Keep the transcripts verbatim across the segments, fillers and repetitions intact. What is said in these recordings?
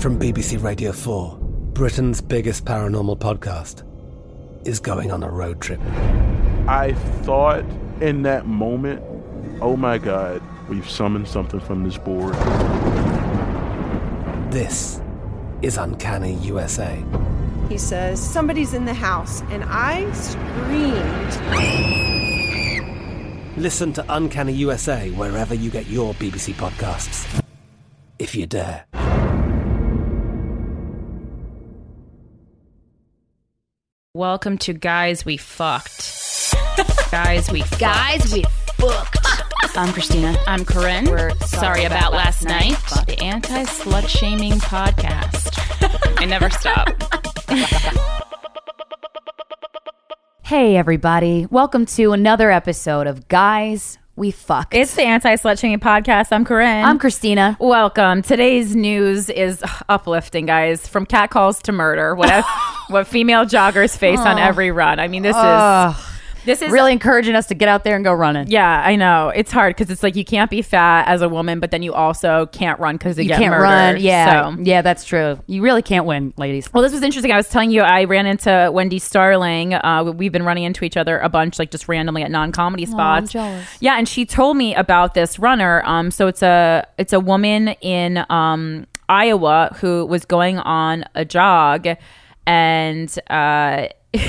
From B B C Radio four, Britain's biggest paranormal podcast is going on a road trip. I thought in that moment, oh my God, we've summoned something from this board. This is Uncanny U S A. He says, somebody's in the house, and I screamed. Listen to Uncanny U S A wherever you get your B B C podcasts, if you dare. Welcome to Guys We Fucked. Guys We Fucked. Guys We Fucked. I'm Christina. I'm Corinne. We're sorry, sorry about, about last night. night. The anti-slut shaming podcast. I never stop. Hey, everybody. Welcome to another episode of Guys We Fucked. It's the anti-slut shaming podcast. I'm Corinne. I'm Christina. Welcome. Today's news is uplifting, guys. From catcalls to murder. What, what female joggers face oh. on every run. I mean, this oh. is... This is really encouraging us to get out there and go running. Yeah, I know. It's hard because it's like you can't be fat as a woman, but then you also can't run because you, you get can't murdered. run. Yeah, so. yeah, that's true. You really can't win, ladies. Well, this was interesting. I was telling you, I ran into Wendy Starling. Uh, we've been running into each other a bunch, like just randomly at non-comedy spots. Oh, I'm jealous. Yeah, and she told me about this runner. Um, so it's a it's a woman in um Iowa who was going on a jog, and uh.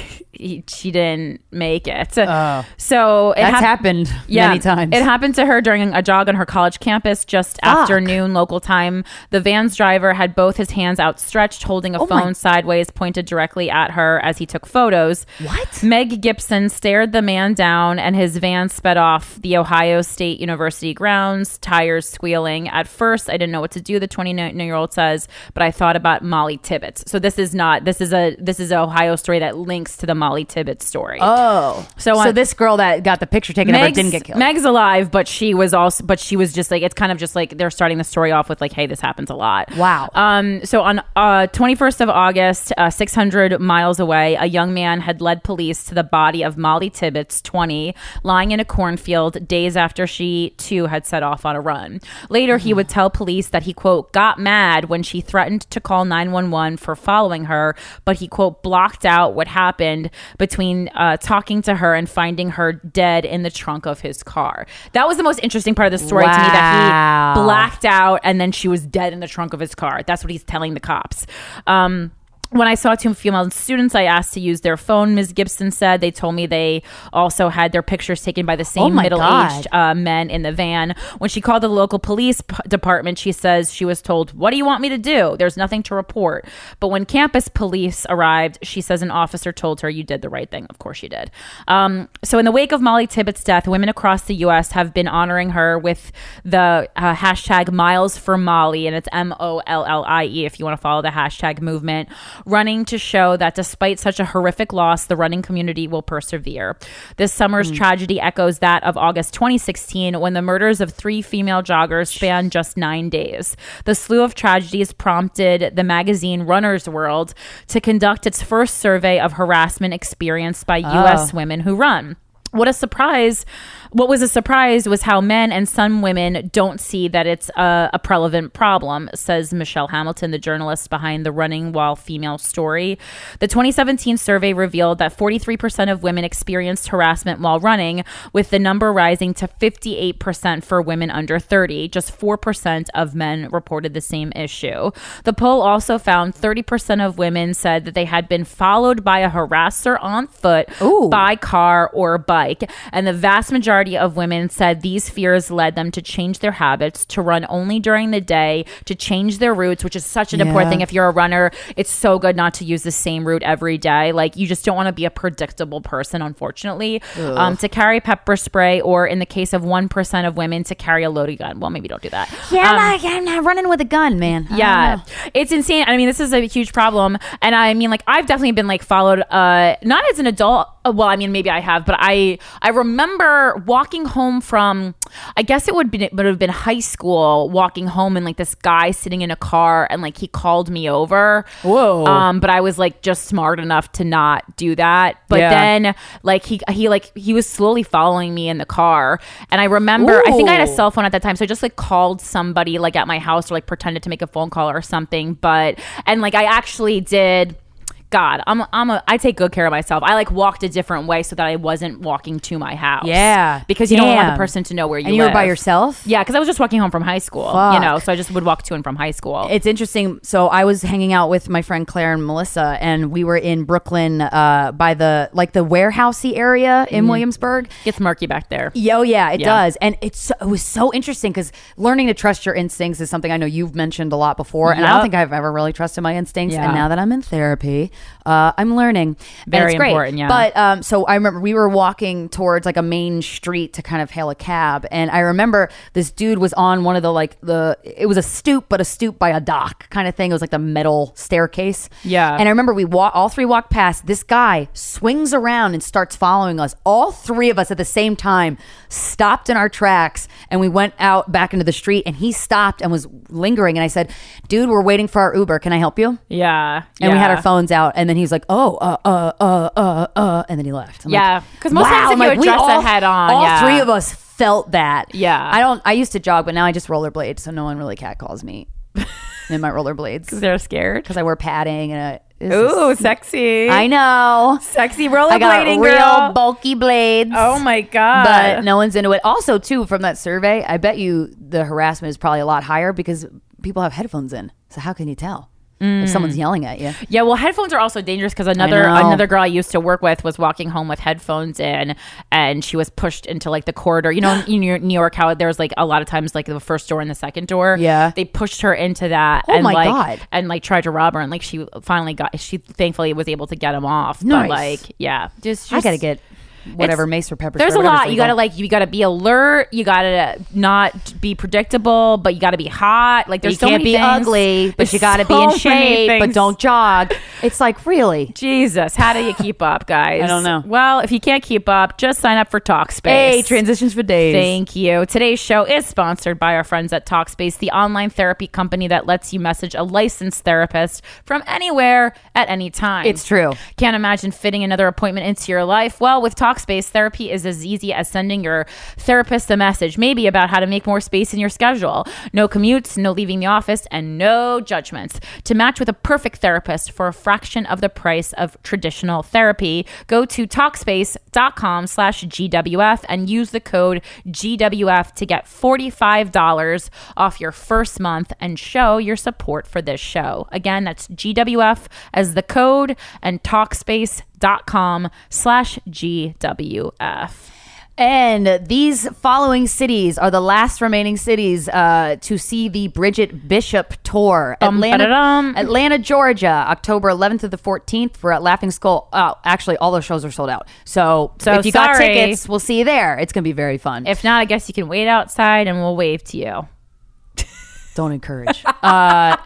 He, she didn't make it. Oh. So it that's hap- happened yeah, many times. It happened to her during a jog on her college campus just Fuck. after noon local time. The van's driver had both his hands outstretched, holding a oh phone my- sideways, pointed directly at her as he took photos. What? Meg Gibson stared the man down, and his van sped off the Ohio State University grounds, tires squealing. At first, I didn't know what to do, the twenty-nine-year-old says, but I thought about Molly Tibbetts. So this is not, this is a, this is an Ohio story that links to the Molly Tibbetts story. Oh, so, so on, this girl that got the picture taken of her didn't get killed. Meg's alive, but she was also, but she was just like, it's kind of just like they're starting the story off with like, hey, this happens a lot. Wow. Um. So on uh twenty-first of August, uh, six hundred miles away, a young man had led police to the body of Molly Tibbetts, twenty, lying in a cornfield days after she too had set off on a run. Later, he would tell police that he quote got mad when she threatened to call nine one one for following her, but he quote blocked out what happened between uh, talking to her and finding her dead in the trunk of his car. That was the most interesting part of the story wow. to me, that he blacked out and then she was dead in the trunk of his car. That's what he's telling the cops. Um, When I saw two female students, I asked to use their phone, Miz Gibson said. They told me they also had their pictures taken by the same oh middle-aged uh, men in the van. When she called the local police p- department, she says she was told, what do you want me to do? There's nothing to report. But when campus police arrived, she says an officer told her, you did the right thing. Of course you did. Um, so in the wake of Molly Tibbetts' death, women across the U S have been honoring her with the uh, hashtag Miles for Molly, and it's M O L L I E if you want to follow the hashtag movement, running to show that despite such a horrific loss, the running community will persevere. This summer's mm. tragedy echoes that of August twenty sixteen, when the murders of three female joggers spanned just nine days. The slew of tragedies prompted the magazine Runner's World to conduct its first survey of harassment experienced by oh. U S women who run. What a surprise. What was a surprise was how men and some women don't see that it's a, a prevalent problem, says Michelle Hamilton, the journalist behind the Running While Female story. The twenty seventeen survey revealed that forty-three percent of women experienced harassment while running, with the number rising to fifty-eight percent for women under thirty. Just four percent of men reported the same issue. The poll also found thirty percent of women said that they had been followed by a harasser on foot, Ooh. by car, or bike. And the vast majority of women said these fears led them to change their habits, to run only during the day, to change their routes, which is such an yeah. important thing. If you're a runner, it's so good not to use the same route every day. Like, you just don't want to be a predictable person, unfortunately. Um, to carry pepper spray, or in the case of one percent of women, to carry a loaded gun. Well, maybe don't do that. Yeah, um, I'm, not, I'm not running with a gun, man. I yeah, it's insane. I mean, this is a huge problem. And I mean, like, I've definitely been like followed, uh, not as an adult, Uh, well, I mean, maybe I have, but I I remember walking home from, I guess it would be would have been high school, walking home and like this guy sitting in a car and like he called me over. Whoa. Um, but I was like just smart enough to not do that. But Yeah. then like he he like he was slowly following me in the car, and I remember I think I had a Ooh. cell phone at that time, so I just like called somebody like at my house or like pretended to make a phone call or something. But and like I actually did. God, I'm I'm a I take good care of myself. I like walked a different way so that I wasn't walking to my house. Yeah. because you don't want Damn. the person to know where you And you live. were by yourself? Yeah, because I was just walking home from high school. Fuck. You know, so I just would walk to and from high school. It's interesting. So I was hanging out with my friend Claire and Melissa, and we were in Brooklyn uh, by the like the warehousey area in Williamsburg. Gets murky back there. Yeah, oh yeah, it Yeah. does, and it's so- it was so interesting because learning to trust your instincts is something I know you've mentioned a lot before, and I don't Yep. think I've ever really trusted my instincts. Yeah. And now that I'm in therapy, uh, I'm learning. And Very it's great. important, yeah. But um, so I remember we were walking towards like a main street to kind of hail a cab, and I remember this dude was on one of the like the it was a stoop, but a stoop by a dock kind of thing. It was like the metal staircase. Yeah. And I remember we walk all three walked past. This guy swings around and starts following us. All three of us at the same time stopped in our tracks, and we went out back into the street, and he stopped and was lingering, and I said, dude, we're waiting for our Uber, can I help you? Yeah, And we had yeah. our phones out, and then he was like, oh uh uh uh uh uh and then he left. I'm Yeah, like, 'cause most times if I'm you like, we address it all- head on, all yeah. three of us felt that. Yeah. I don't I used to jog, but now I just rollerblade, so no one really catcalls me in my rollerblades They're scared. because I wear padding and a it's Ooh, just- sexy. I know. Sexy I got rollerblading real girl. bulky blades. Oh my god. But no one's into it. Also, too, from that survey, I bet you the harassment is probably a lot higher because people have headphones in. So how can you tell if someone's yelling at you? Yeah, well, headphones are also dangerous because another know. another girl I used to work with was walking home with headphones in, and she was pushed into like the corridor. You know, in New York, New York how there's like a lot of times like the first door and the second door. Yeah. they pushed her into that. Oh and my like, God. And like tried to rob her, and like she finally got. She thankfully was able to get him off. Nice. But like, yeah, just, I just gotta get whatever it's- mace or pepper There's spray, a whatever's lot. You legal. gotta like you gotta be alert. You gotta not be predictable, but you gotta be hot. Like there's you so can't many be things. ugly, but There's you got to be so in many shape, but things. don't jog. It's like, really? Jesus, how do you keep up, guys? I don't know. Well, if you can't keep up, just sign up for Talkspace. Hey, transitions for days. Thank you. Today's show is sponsored by our friends at Talkspace, the online therapy company that lets you message a licensed therapist from anywhere at any time. It's true. Can't imagine fitting another appointment into your life? Well, with Talkspace, therapy is as easy as sending your therapist a message, maybe about how to make more space in your schedule. No commutes, no leaving the office, and no judgments. To match with a perfect therapist for a fraction of the price of traditional therapy, go to Talkspace.com slash GWF and use the code G W F to get forty-five dollars off your first month and show your support for this show. Again, that's G W F as the code and Talkspace.com slash G W F. And these following cities are the last remaining cities uh, to see the Bridget Bishop tour. Bum, Atlanta, ba-da-dum. Atlanta, Georgia, October eleventh to the fourteenth. We're at Laughing Skull. Oh, actually, all those shows are sold out. So, So if you got sorry. tickets, we'll see you there. It's going to be very fun. If not, I guess you can wait outside and we'll wave to you. Don't encourage. uh,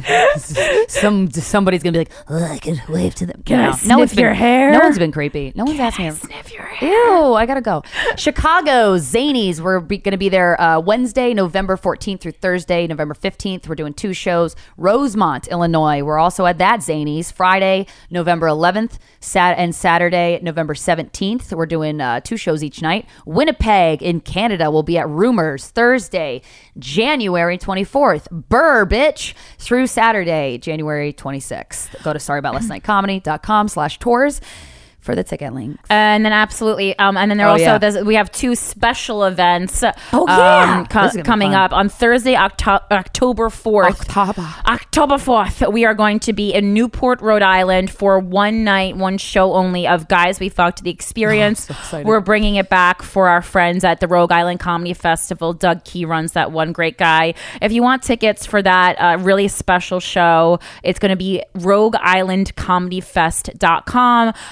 some somebody's gonna be like, oh, I can wave to them. Can I No, sniff no one's been, your hair? No one's been creepy. No one's asked me. Sniff your hair. Ew, I gotta go. Chicago, Zanies. We're be, gonna be there uh, Wednesday, November fourteenth through Thursday, November fifteenth. We're doing two shows. Rosemont, Illinois. We're also at that Zanies. Friday, November eleventh, Sat and Saturday, November seventeenth. We're doing uh, two shows each night. Winnipeg in Canada will be at Rumors Thursday, January twenty-fourth. Burr, bitch, through Saturday, January twenty-sixth. Go to sorryaboutlastnightcomedy.com slash tours for the ticket links. And then absolutely, um, and then there Oh, also yeah. there's, we have two special events. Oh, yeah. um, co- This is gonna be coming fun. up on Thursday, Octo- October fourth. October. October fourth, we are going to be in Newport, Rhode Island for one night, one show only of Guys We Fucked the Experience. Oh, so excited. We're bringing it back for our friends at the Rogue Island Comedy Festival. Doug Key runs that one great guy. If you want tickets for that uh, really special show, it's going to be rogue island comedy fest dot com. I think we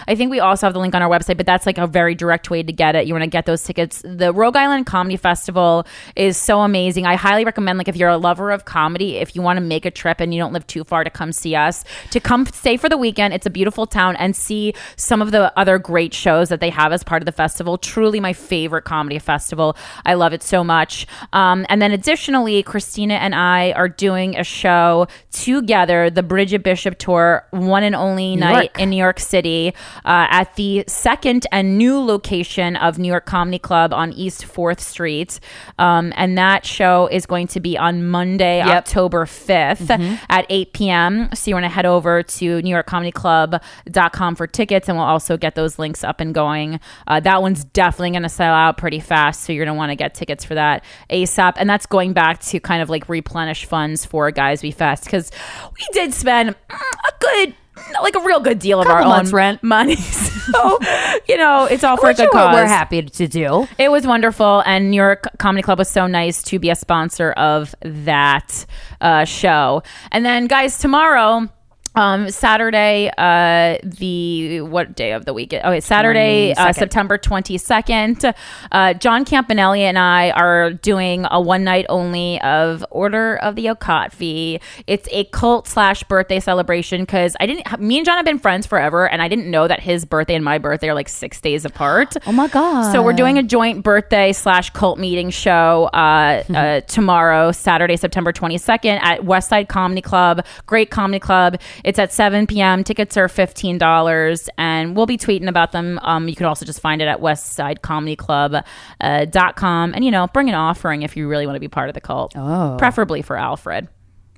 also have the link on our website, but that's like a very direct way to get it. You want to get those tickets. The Rogue Island Comedy Festival is so amazing. I highly recommend, like, if you're a lover of comedy, if you want to make a trip and you don't live too far to come see us, to come stay for the weekend. It's a beautiful town, and see some of the other great shows that they have as part of the festival. Truly my favorite comedy festival. I love it so much. Um, and then additionally, Christina and I are doing a show together, the Bridget Bishop Tour, one and only New night York. in New York City, uh, at the second and new location of New York Comedy Club on East fourth Street. Um, and that show is going to be on Monday, Yep. October fifth at eight p.m. So you want to head over to new york comedy club dot com for tickets, and we'll also get those links up and going. Uh, that one's definitely going to sell out pretty fast, so you're going to want to get tickets for that ASAP. And that's going back to kind of like replenish funds for Guys We Fest, because we did spend mm, a good, like a real good deal of Couple our months' own rent. money. So, you know, it's all for a Which good we're- cause. we're happy to do. It was wonderful, and New York Comedy Club was so nice to be a sponsor of that uh, show. And then, guys, tomorrow, um, Saturday, uh, the what day of the week? Okay, Saturday, uh, twenty-second. September twenty-second. Uh, John Campanelli and I are doing a one night only of Order of the Okatvi. It's a cult slash birthday celebration, because I didn't. Me and John have been friends forever, and I didn't know that his birthday and my birthday are like six days apart. Oh my God. So we're doing a joint birthday slash cult meeting show uh, uh, tomorrow, Saturday, September twenty-second at Westside Comedy Club. Great comedy club. It's at seven p.m. Tickets are fifteen dollars, and we'll be tweeting about them. Um, you can also just find it at westside comedy club dot com. And, you know, bring an offering if you really want to be part of the cult. Oh. Preferably for Alfred.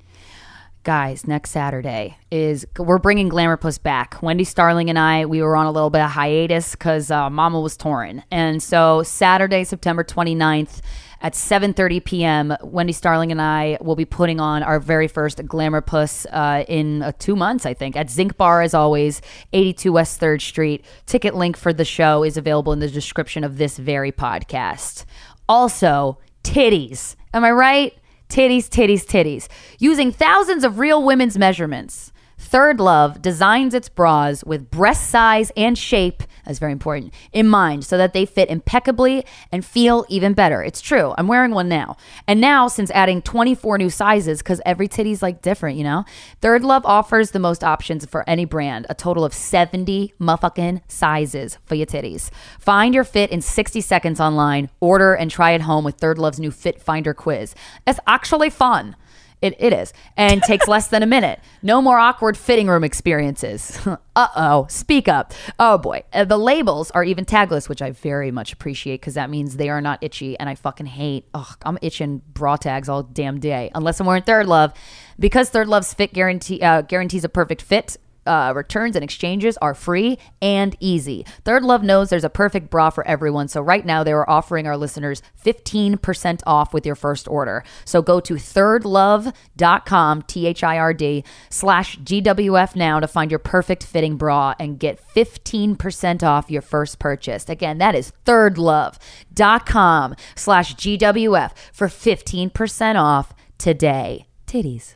Guys, next Saturday is we're bringing Glamour Plus back. Wendy Starling and I, we were on a little bit of hiatus because uh, Mama was torn. And so Saturday, September twenty-ninth at seven thirty p.m., Wendy Starling and I will be putting on our very first Glamour Plus uh, in uh, two months, I think, at Zinc Bar, as always, eighty-two West third Street. Ticket link for the show is available in the description of this very podcast. Also, titties. Am I right? Titties, titties, titties. Using thousands of real women's measurements, Third Love designs its bras with breast size and shape, that's very important, in mind, so that they fit impeccably and feel even better. It's true. I'm wearing one now. And now, since adding twenty-four new sizes, because every titty's like different, you know, Third Love offers the most options for any brand, a total of seventy motherfucking sizes for your titties. Find your fit in sixty seconds online. Order and try it home with Third Love's new Fit Finder quiz. It's actually fun. It, it is. And takes less than a minute. No more awkward fitting room experiences. Uh-oh. Speak up. Oh, boy. Uh, the labels are even tagless, which I very much appreciate, because that means they are not itchy, and I fucking hate, ugh, I'm itching bra tags all damn day, unless I'm wearing Third Love. Because Third Love's fit guarantee uh, guarantees a perfect fit, Uh, returns and exchanges are free and easy. Third Love knows there's a perfect bra for everyone, so right now they are offering our listeners fifteen percent off with your first order. So go to thirdlove.com, T H I R D, slash G W F now to find your perfect fitting bra and get fifteen percent off your first purchase. Again, that is thirdlove.com slash G W F for fifteen percent off today. Titties.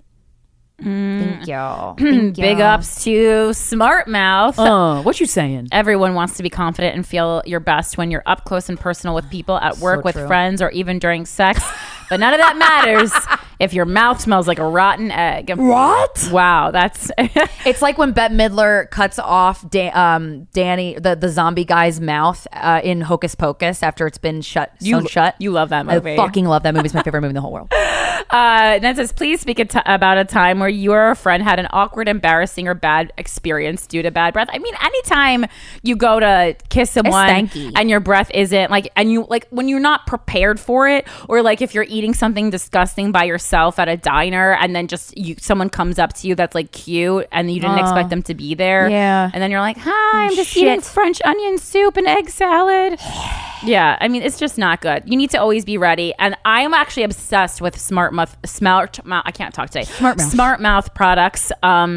Thank y'all. Thank Big y'all. ups to Smart Mouth. Uh, what you saying? Everyone wants to be confident and feel your best when you're up close and personal with people at work, So with true. friends, or even during sex. But none of that matters if your mouth smells like a rotten egg. What? Wow, that's It's like when Bette Midler cuts off da- um, Danny, the, the zombie guy's mouth uh, in Hocus Pocus after it's been shut, sewn you shut. You love that movie. I fucking love that movie. It's my favorite movie in the whole world. Uh, and it says, please speak a t- about a time where you or a friend had an awkward, embarrassing, or bad experience due to bad breath. I mean, anytime you go to kiss someone stanky. and your breath isn't like, and you like when you're not prepared for it, or like if you're eating something disgusting by yourself at a diner, and then just you, someone comes up to you that's like cute, and you didn't Oh. expect them to be there, Yeah. and then you're like, hi, I'm just shit. eating French onion soup and egg salad. Yeah, I mean, it's just not good. You need to always be ready. And I am actually obsessed with Smart Mouth, Smart Mouth, I can't talk today. Smart Mouth. Smart Mouth products. Um,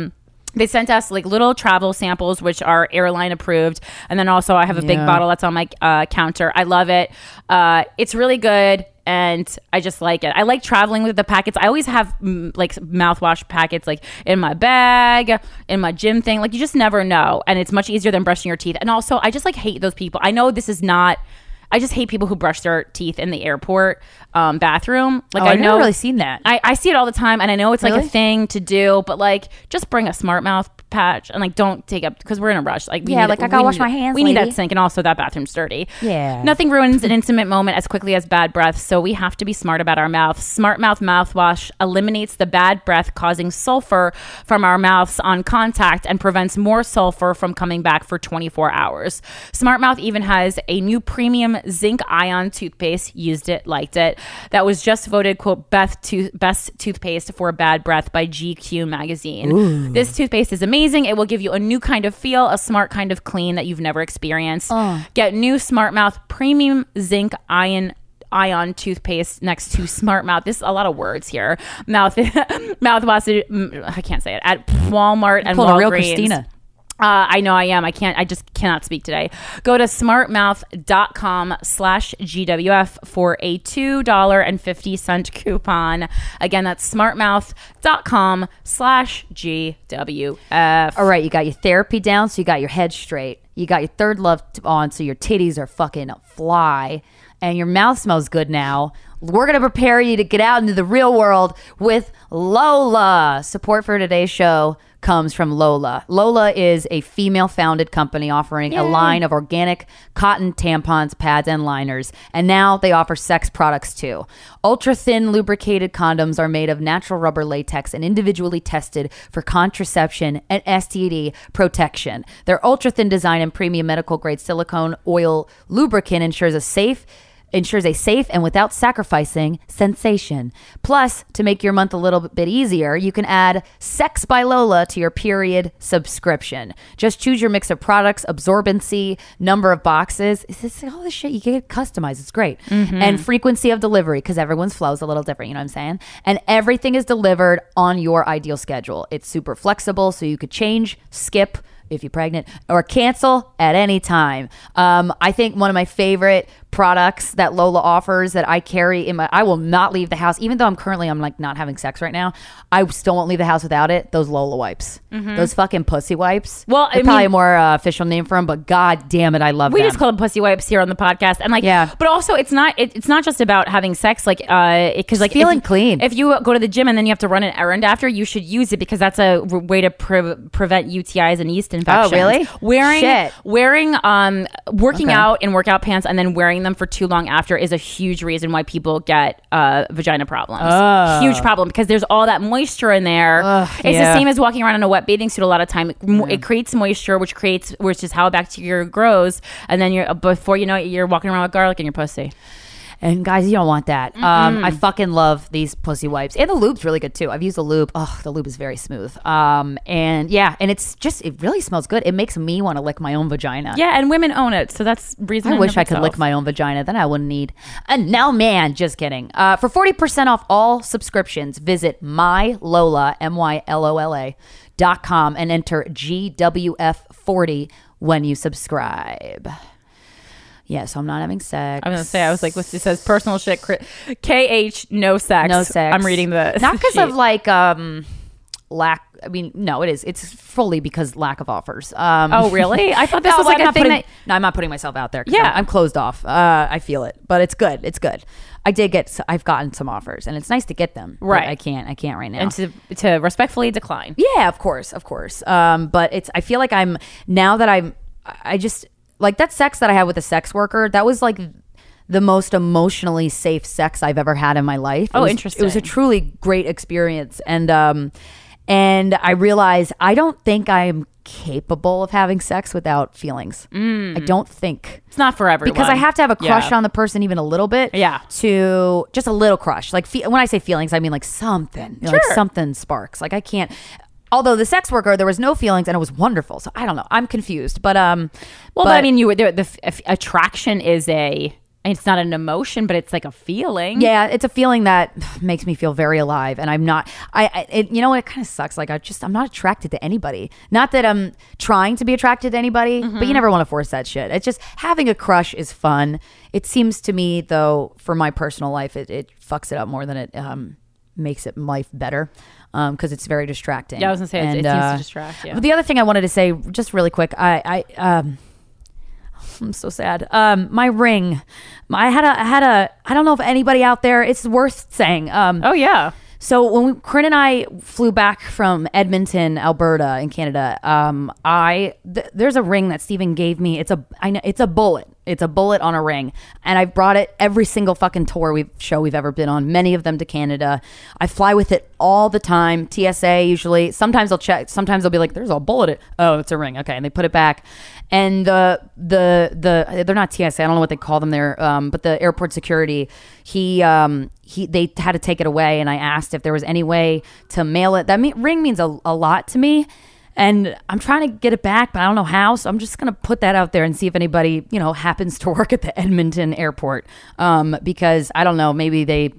They sent us like little travel samples, which are airline approved. And then also I have a big Yeah. bottle that's on my uh, counter. I love it. Uh, it's really good. And I just like it. I like traveling with the packets. I always have mm, like mouthwash packets like in my bag, in my gym thing. Like you just never know. And it's much easier than brushing your teeth. And also I just like hate those people. I know this is not... I just hate people who brush their teeth in the airport um, bathroom. Like Oh, I I've know, never really seen that. I, I see it all the time, and I know it's like Really? a thing to do. But like, just bring a smart mouth patch and like don't take up because we're in a rush. Like we Yeah, need, like, I we gotta wash need- my hands, We need lady. that sink, and also that bathroom's dirty. Yeah. Nothing ruins an intimate moment as quickly as bad breath, so we have to be smart about our mouth. Smart Mouth mouthwash eliminates the bad breath causing sulfur from our mouths on contact and prevents more sulfur from coming back for twenty-four hours. Smart Mouth even has a new premium zinc ion toothpaste. Used it, liked it. That was just voted quote best tooth best toothpaste for bad breath by G Q magazine. Ooh. This toothpaste is amazing. It will give you a new kind of feel, a smart kind of clean that you've never experienced. Uh. Get new Smart Mouth premium zinc ion ion toothpaste next to Smart Mouth. This is a lot of words here. Mouth mouthwash. I can't say it at Walmart and Pulling a real Walgreens. Christina. Uh, I know I am. I can't. I just cannot speak today. Go to smartmouth.com slash GWF for a two dollars and fifty cents coupon. Again, that's smartmouth.com slash GWF. All right, you got your therapy down, so you got your head straight. You got your third love t- on, so your titties are fucking fly. And your mouth smells good now. We're going to prepare you to get out into the real world with Lola. Support for today's show comes from Lola. Lola is a female-founded company offering a line of organic cotton tampons, pads, and liners. And now they offer sex products too. Ultra-thin lubricated condoms are made of natural rubber latex and individually tested for contraception and S T D protection. Their ultra-thin design and premium medical-grade silicone oil lubricant ensures a safe ensures a safe and without sacrificing sensation. Plus, to make your month a little bit easier, you can add Sex by Lola to your period subscription. Just choose your mix of products, absorbency, number of boxes. Is this all this shit you can get customized? It's great. And frequency of delivery, because everyone's flow is a little different, you know what I'm saying? And everything is delivered on your ideal schedule. It's super flexible, so you could change, skip, if you're pregnant, or cancel at any time. Um, I think one of my favorite products that Lola offers that I carry in my, I will not leave the house, even though I'm currently, I'm like not having sex right now. I still won't leave the house without it. Those Lola wipes, those fucking pussy wipes. Well, I They're probably mean- a more uh, official name for them, but god damn it, I love We them. just call them pussy wipes here on the podcast, and like, Yeah. But also, it's not. It, it's not just about having sex, like, uh, because like feeling if, clean. If you go to the gym and then you have to run an errand after, you should use it because that's a r- way to pre- prevent U T Is and yeast infections. Oh, really? Wearing Shit. wearing um working Okay. out in workout pants and then wearing them for too long after is a huge reason why people get uh vagina problems. Oh. Huge problem because there's all that moisture in there. Ugh, it's yeah. the same as walking around in a wet bathing suit a lot of time. It, mo- it creates moisture, which creates which is how bacteria grows, and then you're before you know it, you're walking around with garlic in your pussy. And guys, you don't want that. Um, I fucking love these pussy wipes. And the lube's really good too. I've used the lube. Oh, the lube is very smooth. Um, and yeah, and it's just, it really smells good. It makes me want to lick my own vagina. Yeah, and women own it, so that's reason. I in wish of I could itself. lick my own vagina. Then I wouldn't need. And now, man, just kidding. Uh, for forty percent off all subscriptions, visit mylola, M Y L O L A, dot com and enter G W F forty when you subscribe. Yeah, so I'm not having sex. I was gonna say, I was like, what's it says? Personal shit. cri- K H no sex. No sex. I'm reading the not because of sheet. like um lack. I mean, no, it is. It's fully because lack of offers. Um, Oh, really? I thought this no, was like I'm a not thing putting- that. No, I'm not putting myself out there. 'cause Yeah. I'm, I'm closed off. Uh, I feel it, but it's good. It's good. I did get. s- I've gotten some offers, and it's nice to get them. but Right. I can't. I can't right now. And to to respectfully decline. Yeah, of course, of course. Um, but it's. I feel like I'm now that I'm. I just like that sex that I had with a sex worker. That was like the most emotionally safe sex I've ever had in my life. It Oh, was- interesting. It was a truly great experience, and um, and I realized I don't think I'm capable of having sex without feelings. I don't think. It's not for everyone Because I have to have a crush Yeah. on the person even a little bit. Yeah. To just a little crush. Like fe- when I say feelings, I mean like something. You know, Like Sure. something sparks. Like I can't. Although the sex worker, there was no feelings and it was wonderful. So I don't know. I'm confused. But um. Well, but, I mean, you were there. The f- f- attraction is a it's not an emotion, but it's like a feeling. Yeah, it's a feeling that makes me feel very alive, and I'm not. I, I it, you know, it kind of sucks. Like I just, I'm not attracted to anybody. Not that I'm trying to be attracted to anybody, mm-hmm. but you never want to force that shit. It's just having a crush is fun. It seems to me, though, for my personal life, it, it fucks it up more than it um, makes it life better. Because um, it's very distracting. Yeah, I was gonna say and, it, it uh, seems to distract. Yeah. But the other thing I wanted to say, just really quick, I, I um. I'm so sad. Um, my ring, I had a, I had a, I don't know if anybody out there, it's worth saying. Um, oh yeah. So when we, Corinne and I flew back from Edmonton, Alberta in Canada, um, I, th- there's a ring that Steven gave me. It's a, I know it's a bullet. It's a bullet on a ring. And I've brought it every single fucking tour we've show we've ever been on, many of them to Canada. I fly with it all the time. T S A usually. Sometimes I'll check. Sometimes they'll be like, there's a bullet. Oh, it's a ring. Okay. And they put it back. And the, the, the, they're not T S A. I don't know what they call them there. Um, but the airport security, he, um, he, they had to take it away. And I asked if there was any way to mail it. That mean, ring means a, a lot to me. And I'm trying to get it back, but I don't know how. So I'm just going to put that out there and see if anybody, you know, happens to work at the Edmonton airport. Um, because I don't know, maybe they,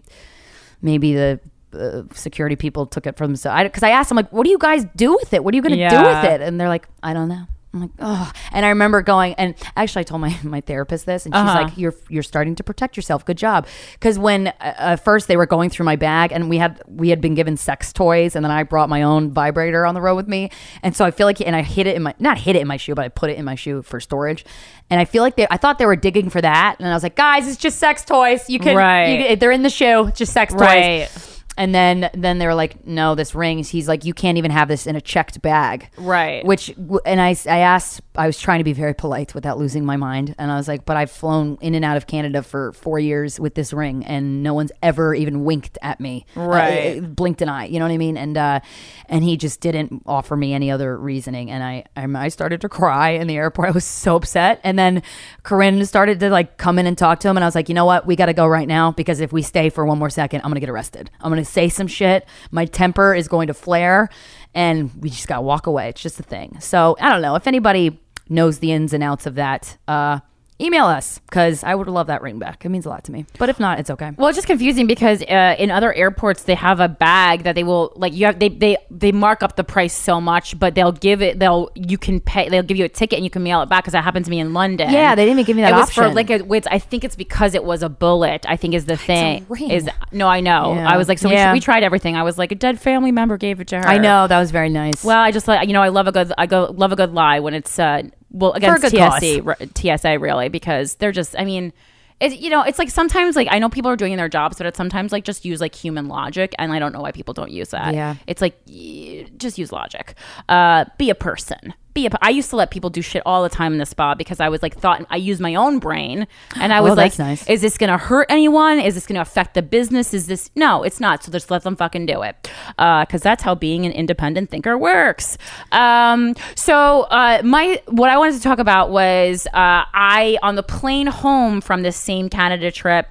maybe the uh, security people took it from themselves. Because I, I asked them, like, what do you guys do with it? What are you going to yeah. do with it? And they're like, I don't know. I'm like, oh, and I remember going, and actually I told my, my therapist this, and she's uh-huh. like, you're, you're starting to protect yourself. Good job. Cause when uh, uh, first they were going through my bag, and we had, we had been given sex toys, and then I brought my own vibrator on the road with me. And so I feel like, and I hid it in my, not hid it in my shoe, but I put it in my shoe for storage. And I feel like they, I thought they were digging for that. And I was like, guys, it's just sex toys. You can, right. you, they're in the shoe. It's just sex toys. Right. And then, then they were like, no, this ring. He's like, you can't even have this in a checked bag. Right. Which, and I, I asked, I was trying to be very polite without losing my mind. And I was like, but I've flown in and out of Canada for four years with this ring, and no one's ever even winked at me. Right. Uh, blinked an eye. You know what I mean? And, uh, and he just didn't offer me any other reasoning. And I, I, I started to cry in the airport. I was so upset. And then Corinne started to like come in and talk to him. And I was like, you know what? We got to go right now, because if we stay for one more second, I'm going to get arrested. I'm going to say some shit. My temper is going to flare, and we just gotta walk away. It's just a thing. So I don't know if anybody knows the ins and outs of that. Uh, email us, because I would love that ring back. It means a lot to me. But if not, it's okay. Well, it's just confusing because uh, in other airports they have a bag that they will like you have they they they mark up the price so much, but they'll give it they'll you can pay they'll give you a ticket and you can mail it back, because that happened to me in London. Yeah, they didn't even give me that it was option. For like a, it's, I think it's because it was a bullet. I think is the thing. It's a ring. Is no, I know. Yeah. I was like, so Yeah. we, we tried everything. I was like, a dead family member gave it to her. I know, that was very nice. Well, I just like you know I love a good I go love a good lie when it's uh well against For a good T S A cause. r- T S A really, because they're just I mean. It, you know, it's like sometimes like I know people are doing their jobs, but it's sometimes like just use like human logic, and I don't know why people don't use that. Yeah. It's like y- just use logic. Uh, be a person. Be a. I used to let people do shit all the time in the spa because I was like thought I used my own brain, and I was Oh, like, that's nice. is this gonna hurt anyone? Is this gonna affect the business? Is this no? It's not. So just let them fucking do it, because that's how being an independent thinker works. Um, so uh, my what I wanted to talk about was uh, I on the plane home from this same Canada trip.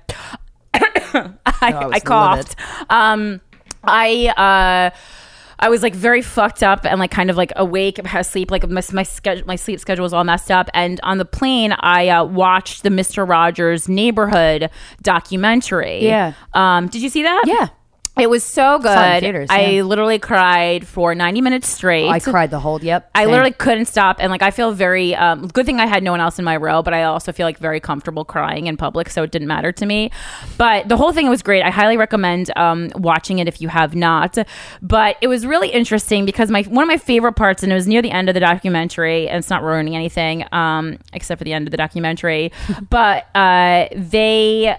I, I was I coughed. Um, I uh, I was like very fucked up and like kind of like awake, had sleep, like my my, schedule, my sleep schedule was all messed up. And on the plane, I uh, watched the Mister Rogers Neighborhood documentary. Yeah. Um, did you see that? Yeah. It was so good. Saw it in theaters, I yeah. literally cried for ninety minutes straight. I cried the whole, yep. I same. literally couldn't stop, and like I feel very um, good thing I had no one else in my row, but I also feel like very comfortable crying in public, so it didn't matter to me. But the whole thing was great. I highly recommend um, watching it if you have not. But it was really interesting because my one of my favorite parts, and it was near the end of the documentary, and it's not ruining anything um, except for the end of the documentary, but uh, they.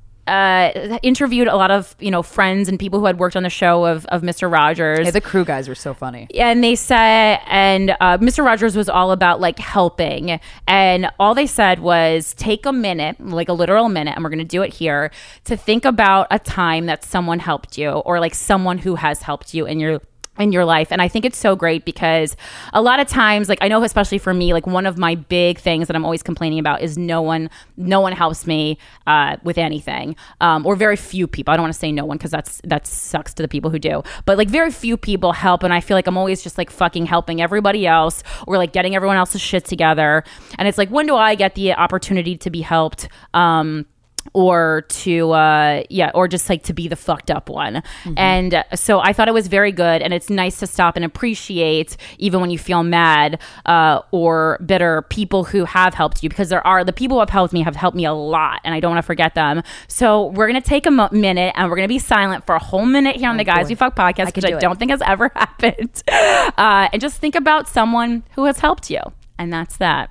Uh, interviewed a lot of you know friends and people who had worked on the show of, of Mister Rogers. Yeah, the crew guys were so funny. And they said, and uh, Mister Rogers was all about like helping, and all they said was take a minute, like a literal minute, and we're going to do it here, to think about a time that someone helped you, or like someone who has helped you in your in your life. And I think it's so great because a lot of times, like I know especially for me, like one of my big things that I'm always complaining about is no one no one helps me uh with anything, um or very few people. I don't want to say no one because that's that sucks to the people who do, but like very few people help, and I feel like I'm always just like fucking helping everybody else, or like getting everyone else's shit together. And it's like, when do I get the opportunity to be helped? um or to uh yeah or just like to be the fucked up one. Mm-hmm. And uh, so I thought it was very good, and it's nice to stop and appreciate, even when you feel mad uh or bitter, people who have helped you, because there are the people who have helped me have helped me a lot, and I don't want to forget them. So we're gonna take a mo- minute and we're gonna be silent for a whole minute here on oh, the Guys boy. We Fuck podcast, I which I do don't think has ever happened, uh and just think about someone who has helped you, and that's that.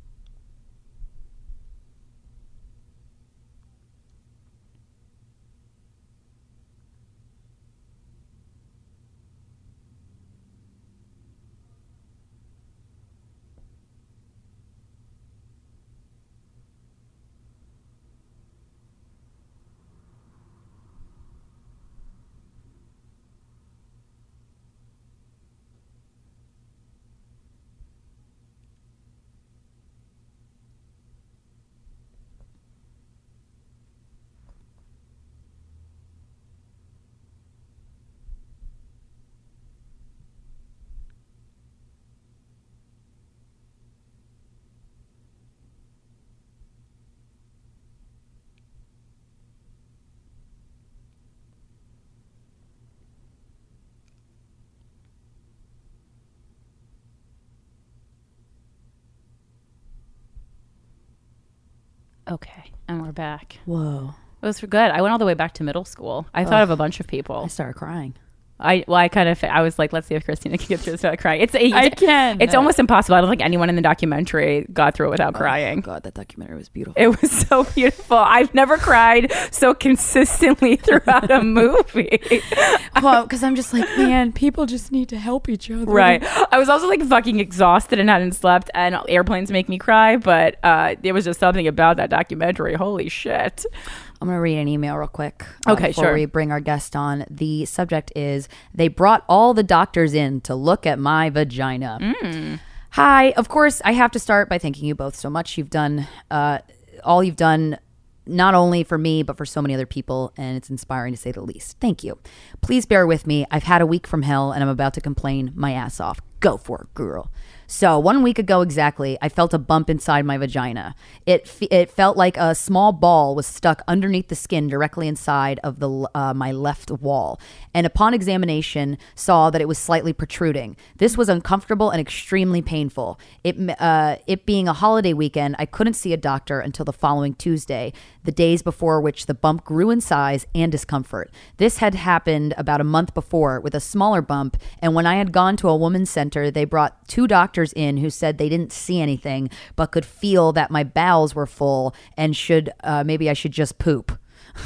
Okay, and we're back. Whoa. It was good. I went all the way back to middle school. I thought of a bunch of people. I started crying. I well, I kind of I was like, let's see if Christina can get through this without crying. It's, it's I can. It's almost impossible. I don't think anyone in the documentary got through it without Oh, crying. God, that documentary was beautiful. It was so beautiful. I've never cried so consistently throughout a movie. Well, because I'm just like, man, people just need to help each other. Right. I was also like fucking exhausted and hadn't slept, and airplanes make me cry, but uh, there was just something about that documentary. Holy shit. I'm going to read an email real quick. uh, Okay, before sure. we bring our guest on. The subject is, they brought all the doctors in to look at my vagina. Mm. Hi. Of course, I have to start by thanking you both so much. You've done uh, all you've done, not only for me, but for so many other people, and it's inspiring to say the least. Thank you. Please bear with me. I've had a week from hell, and I'm about to complain my ass off. Go for it, girl. So one week ago exactly, I felt a bump inside my vagina. It f- it felt like a small ball was stuck underneath the skin directly inside of the uh, my left wall. And upon examination, saw that it was slightly protruding. This was uncomfortable and extremely painful. It uh, it being a holiday weekend, I couldn't see a doctor until the following Tuesday, the days before which the bump grew in size and discomfort. This had happened about a month before with a smaller bump, and when I had gone to a women's center, they brought two doctors in who said they didn't see anything but could feel that my bowels were full and should uh, maybe I should just poop.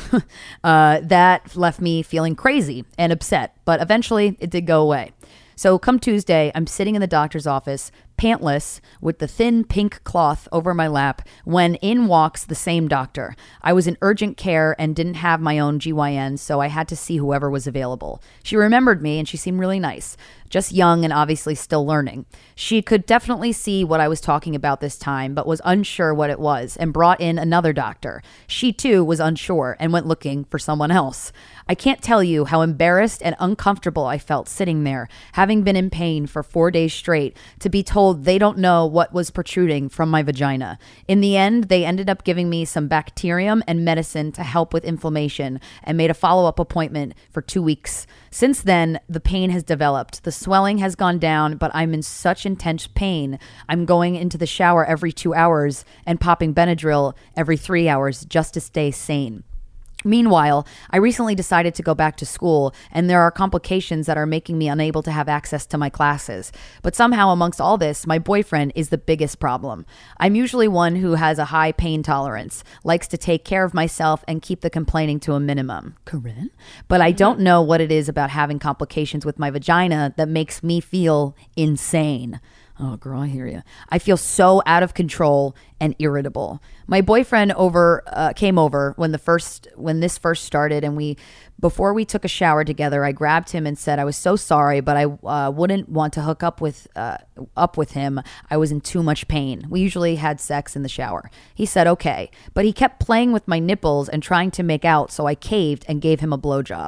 uh, that left me feeling crazy and upset, but eventually it did go away. So come Tuesday, I'm sitting in the doctor's office, pantless, with the thin pink cloth over my lap, when in walks the same doctor. I was in urgent care and didn't have my own G Y N, so I had to see whoever was available. She remembered me, and she seemed really nice. Just young and obviously still learning. She could definitely see what I was talking about this time, but was unsure what it was, and brought in another doctor. She too was unsure and went looking for someone else. I can't tell you how embarrassed and uncomfortable I felt sitting there, having been in pain for four days straight, to be told they don't know what was protruding from my vagina. In the end, they ended up giving me some bacterium and medicine to help with inflammation, and made a follow-up appointment for two weeks. Since then, the pain has developed. The swelling has gone down, but I'm in such intense pain. I'm going into the shower every two hours and popping Benadryl every three hours just to stay sane. Meanwhile, I recently decided to go back to school, and there are complications that are making me unable to have access to my classes. But somehow, amongst all this, my boyfriend is the biggest problem. I'm usually one who has a high pain tolerance, likes to take care of myself and keep the complaining to a minimum. Corinne? But I don't know what it is about having complications with my vagina that makes me feel insane. Oh, girl, I hear you. I feel so out of control and irritable. My boyfriend over uh, came over when the first when this first started, and we before we took a shower together, I grabbed him and said I was so sorry, but I uh, wouldn't want to hook up with uh, up with him. I was in too much pain. We usually had sex in the shower. He said okay, but he kept playing with my nipples and trying to make out, so I caved and gave him a blowjob.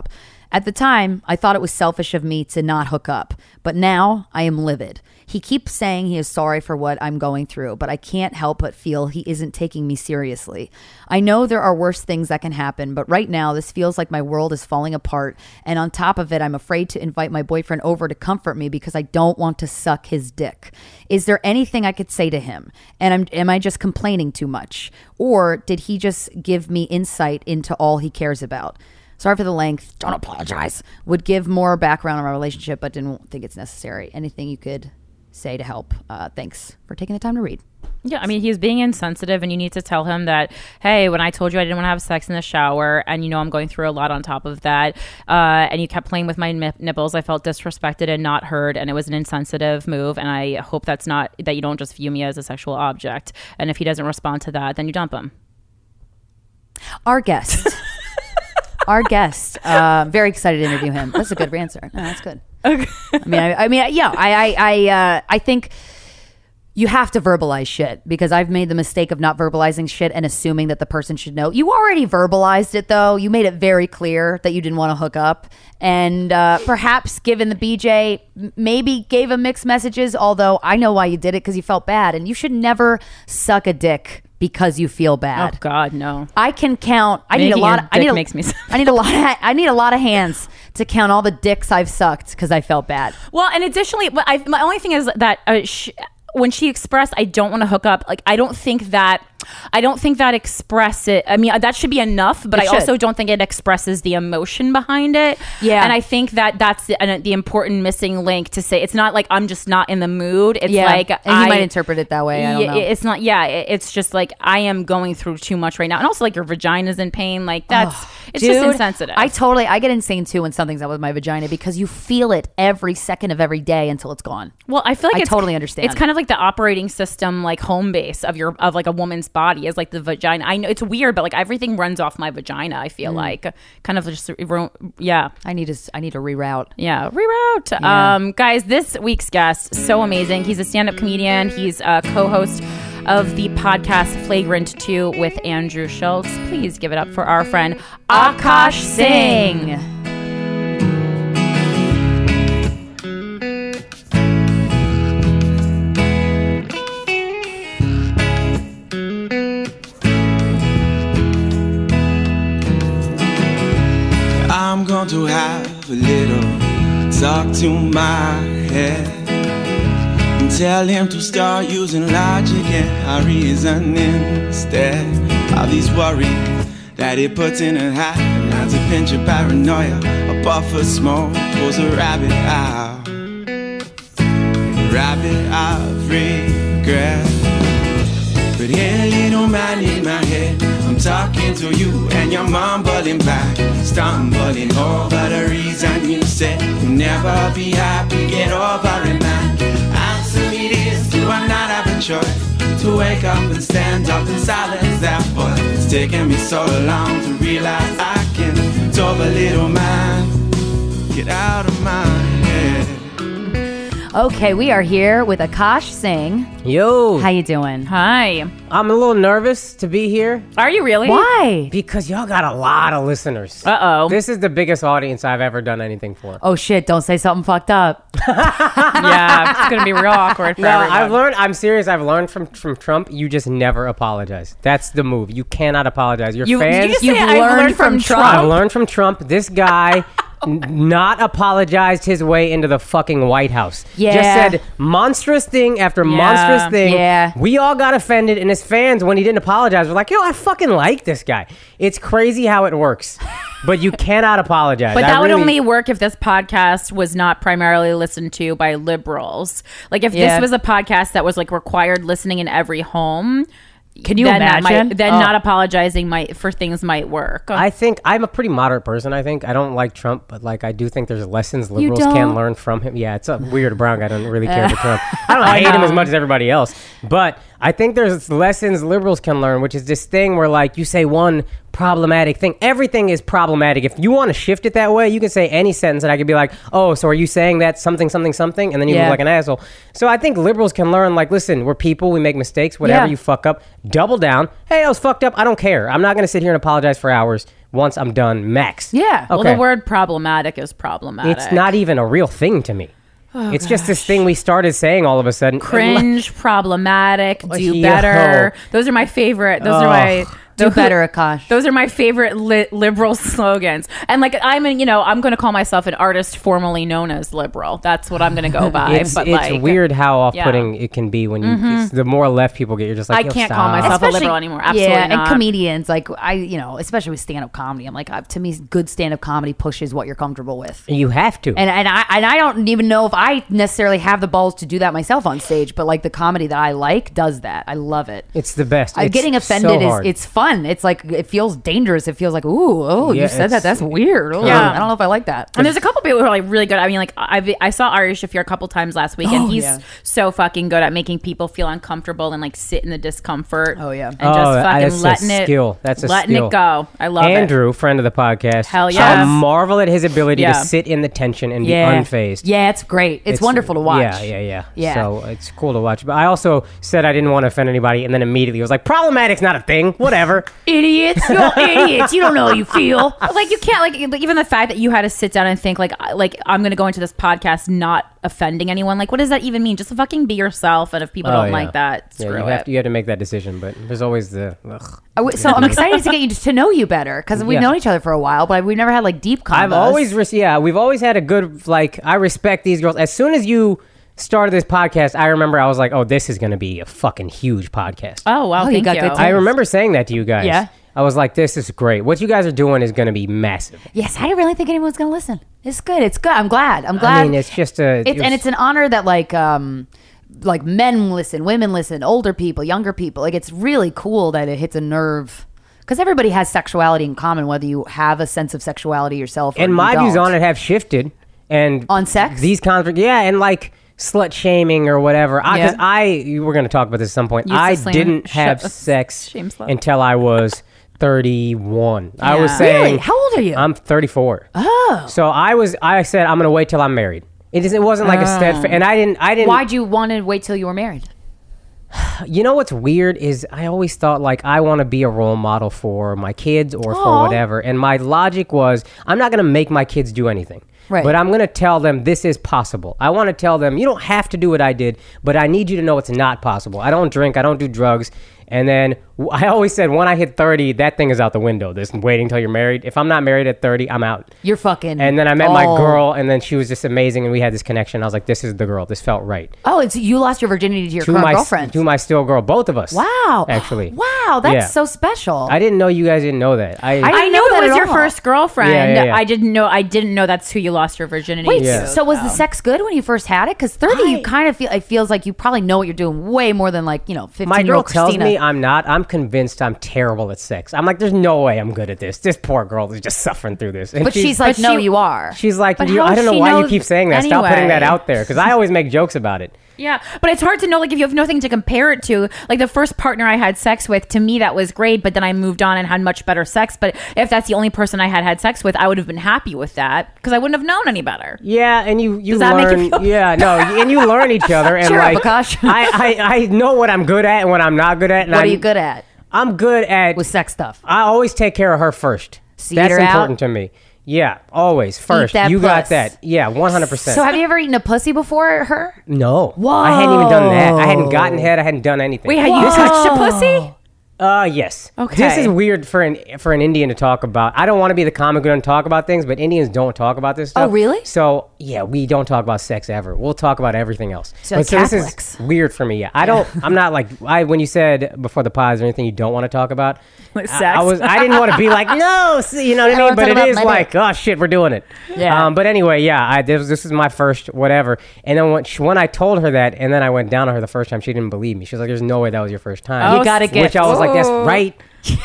At the time, I thought it was selfish of me to not hook up, but now I am livid. He keeps saying he is sorry for what I'm going through, but I can't help but feel he isn't taking me seriously. I know there are worse things that can happen, but right now this feels like my world is falling apart, and on top of it, I'm afraid to invite my boyfriend over to comfort me because I don't want to suck his dick. Is there anything I could say to him? And I'm, am I just complaining too much? Or did he just give me insight into all he cares about? Sorry for the length. Don't apologize. Would give more background on our relationship, but didn't think it's necessary. Anything you could say to help? Uh, thanks for taking the time to read. Yeah, I mean, he's being insensitive, and you need to tell him that, hey, when I told you I didn't want to have sex in the shower, and you know I'm going through a lot on top of that, uh, and you kept playing with my nip- nipples, I felt disrespected and not heard, and it was an insensitive move, and I hope that's not, that you don't just view me as a sexual object. And if he doesn't respond to that, then you dump him. Our guest. Our guest. Uh, very excited to interview him. That's a good answer. No, that's good. Okay. I mean, I, I mean, yeah, I, I, I, uh, I think you have to verbalize shit, because I've made the mistake of not verbalizing shit and assuming that the person should know. You already verbalized it, though. You made it very clear that you didn't want to hook up, and uh, perhaps given the B J, maybe gave him mixed messages. Although I know why you did it, because you felt bad, and you should never suck a dick because you feel bad. Oh God, no. I can count. I Making need a lot. Of, I need a, makes me I need a lot. Of, I need a lot of hands to count all the dicks I've sucked because I felt bad. Well, and additionally, but I, my only thing is that uh, sh- when she expressed, I don't want to hook up, like, I don't think that, I don't think that express it. I mean, that should be enough, but It I should. also don't think it expresses the emotion behind it. Yeah. And I think that that's the, uh, the important missing link to say, it's not like I'm just not in the mood. It's Yeah. like, and I, he might interpret it that way. I don't yeah, know. It's not, yeah, it- it's just like, I am going through too much right now. And also, like, your vagina's in pain. Like, that's, it's Dude, just insensitive. I totally, I get insane too when something's up with my vagina, because you feel it every second of every day until it's gone. Well, I feel like I it's, totally understand. It's kind of like the operating system, like home base of your of like a woman's body is like the vagina. I know it's weird, but like everything runs off my vagina. I feel like kind of just yeah, I need to, I need to reroute. yeah, reroute. Yeah. Um, guys, this week's guest so amazing. He's a stand-up comedian. He's a co-host of the podcast Flagrant two with Andrew Schultz. Please give it up for our friend Akash Singh. I'm going to have a little talk to my head and tell him to start using logic and reason instead of these worries that he puts in a hat. And that's a pinch of paranoia, a puff of smoke pulls a rabbit out, rabbit of regret. But hey, little man in my head, I'm talking to you and you're mumbling back, stumbling over the reason you said you'll never be happy, get over it, man. Answer me this, do I not have a choice to wake up and stand up and silence that voice? It's taken me so long to realize I can talk a little man, get out of my head. Okay, we are here with Akash Singh. Yo, How you doing? Hi. I'm a little nervous to be here Are you really? Why? because y'all got a lot of listeners. Uh-oh. This is the biggest audience I've ever done anything for. Oh shit! Don't say something fucked up. Yeah, it's gonna be real awkward for No, everyone. I've learned, I'm serious, I've learned from, from Trump, you just never apologize. That's the move. You cannot apologize. Your You- fans, you just You've say I've learned learned from from Trump. I've Trump. learned from Trump. This guy n- not apologized his way into the fucking White House. Yeah. Just said monstrous thing after Yeah. monstrous thing. Yeah. We all got offended, and his fans, when he didn't apologize, were like, yo, I fucking like this guy. It's crazy how it works. But you cannot apologize. But I that would really- only work if this podcast was not primarily listened to by liberals. Like if Yeah. this was a podcast that was like required listening in every home. Can you then that imagine? might, then Oh. not apologizing might for things might work. I think I'm a pretty moderate person. I think I don't like Trump, but like I do think there's lessons liberals don't? can learn from him. Yeah, it's a weird brown guy. I don't really care for Trump. I don't hate him as much as everybody else, but I think there's lessons liberals can learn, which is this thing where like you say one problematic thing, everything is problematic. If you want to shift it that way, you can say any sentence, and I could be like, oh, so are you saying that something, something, something, and then you Yeah. look like an asshole. So I think liberals can learn, like, listen, we're people, we make mistakes, whatever Yeah. you fuck up, double down. Hey, I was fucked up. I don't care. I'm not going to sit here and apologize for hours. once I'm done, max. Yeah. Well, Okay. the word problematic is problematic. It's not even a real thing to me. Oh, it's just this thing we started saying all of a sudden. cringe, problematic, do Yo. better. Those are my favorite. Those are my Do those- better, Akash. Those are my favorite li- liberal slogans. And like I'm, in, you know, I'm going to call myself an artist formerly known as liberal. That's what I'm going to go by. It's, but it's like, weird how off-putting yeah. it can be when you. It's, the more left people get, you're just like, I Yo, can't stop. call myself a liberal anymore. Absolutely yeah, not. and comedians like I, you know, especially with stand-up comedy. I'm like, uh, to me, good stand-up comedy pushes what you're comfortable with. You have to. And and I and I don't even know if I necessarily have the balls to do that myself on stage, but like the comedy that I like does that. I love it. It's the best. I'm It's getting so offended is hard. it's fun. It's like it feels dangerous. It feels like ooh, oh, Yeah, you said that. it's- That's weird. Oh, Yeah. I don't know if I like that. And there's a couple people who are like really good. I mean, like I I saw Ari Shafir a couple times last week, and Oh, he's yeah. so fucking good at making people feel uncomfortable and like sit in the discomfort. Oh, yeah. and Oh, just that- fucking that's a letting it skill. That's a letting skill. it go. I love it. Andrew, friend of the podcast. Hell I yes. marvel at his ability Yeah. to sit in the tension and yeah, be unfazed. yeah, it's great. It's, wonderful to watch. Yeah, yeah, yeah. Yeah. So it's cool to watch. But I also said I didn't want to offend anybody, and then immediately was like, "Problematic's not a thing. Whatever." Idiots, you're idiots. You don't know how you feel. But, like you can't like even the fact that you had to sit down and think like I- like I'm gonna go into this podcast not offending anyone. Like what does that even mean? Just fucking be yourself, and if people Oh, don't yeah. like that, Yeah, screw you it. have to, you have to make that decision. But there's always the. Ugh. I w- So I'm excited to get you to know you better because we've Yeah. known each other for a while, but we've never had like deep combos. I've always, res- yeah, we've always had a good, like, I respect these girls. As soon as you started this podcast, I remember I was like, oh, this is going to be a fucking huge podcast. Oh wow, Oh, you thank got you. good I remember saying that to you guys. Yeah. I was like, this is great. What you guys are doing is going to be massive. Yes, I didn't really think anyone was going to listen. It's good. It's good. I'm glad. I'm glad. I mean, it's just a. It's, and it's an honor that like um like men listen, women listen, older people, younger people. Like it's really cool that it hits a nerve because everybody has sexuality in common, whether you have a sense of sexuality yourself. Or and you my views don't. on it have shifted. And On sex? these conflict, yeah, and like slut shaming or whatever. Because Yeah. I, you were going to talk about this at some point. Used to I slam- didn't sh- have sex shame slut. until I was thirty-one. I was Yeah. saying, Really? How old are you? I'm thirty-four. Oh, so I was. I said I'm going to wait till I'm married. It isn't. It wasn't like a steadfast. And I didn't. I didn't. Why'd you want to wait till you were married? You know what's weird is I always thought like I want to be a role model for my kids or for Aw. whatever. And my logic was I'm not going to make my kids do anything. Right. But I'm going to tell them this is possible. I want to tell them you don't have to do what I did, but I need you to know it's not possible. I don't drink. I don't do drugs. And then w- I always said when I hit thirty, that thing is out the window. This waiting till you're married. If I'm not married at thirty, I'm out. You're fucking. And then I met my oh. girl, and then she was just amazing, and we had this connection. I was like, this is the girl. This felt right. Oh, it's you lost your virginity to your To current my girlfriend. to my still girl, both of us. Wow. Actually. Wow, that's Yeah. so special. I didn't know you guys didn't know that. I, I I didn't knew know that it was at your all. first girlfriend. Yeah, yeah, yeah. I didn't know. I didn't know that's who you lost your virginity Wait, to. Yeah. so was the sex good when you first had it? Because thirty, I- you kind of feel it feels like you probably know what you're doing way more than like you know fifteen my year girl old tells Christina. me I'm not. I'm convinced I'm terrible at sex. I'm like, there's no way I'm good at this. This poor girl is just suffering through this. And but she's like, but no, she- you are. she's like, But you, how I don't know she why you knows keep saying that. Stop putting that anyway. out there because I always make jokes about it. Yeah, but it's hard to know, like, if you have nothing to compare it to. Like, the first partner I had sex with, to me, that was great, but then I moved on and had much better sex. But if that's the only person I had had sex with, I would have been happy with that because I wouldn't have known any better. Yeah, and you you Does that make you learn. feel- Yeah, no, and you learn each other. And Cheer up, like, Akash. I, I I know what I'm good at and what I'm not good at. And What are I'm, you good at I'm good at. with sex stuff? I always take care of her first. So you That's eat her out? important to me. Yeah, always first. that You got puss. that. Yeah, one hundred percent. So have you ever eaten a pussy before her? No. I hadn't even done that. I hadn't gotten head. I hadn't done anything. Wait, had you touched a pussy? Uh, yes. Okay. This is weird for an for an Indian to talk about. I don't want to be the comic who doesn't talk about things, but Indians don't talk about this stuff. Oh, really? So yeah, we don't talk about sex ever. We'll talk about everything else. So But like this Catholics. is weird for me. Yeah, I don't. I'm not like I when you said before the pod, is there anything you don't want to talk about? Like I- sex? I, was. I didn't want to be like no. see, You know what I don't mean? But wanna it talk is about my like oh shit, we're doing it. Yeah. Um, but anyway, yeah. I this, this is my first whatever. And then when, she, when I told her that, and then I went down on her the first time, she didn't believe me. She was like, "There's no way that was your first time." You gotta get- Which I was like, "That's Oh. right."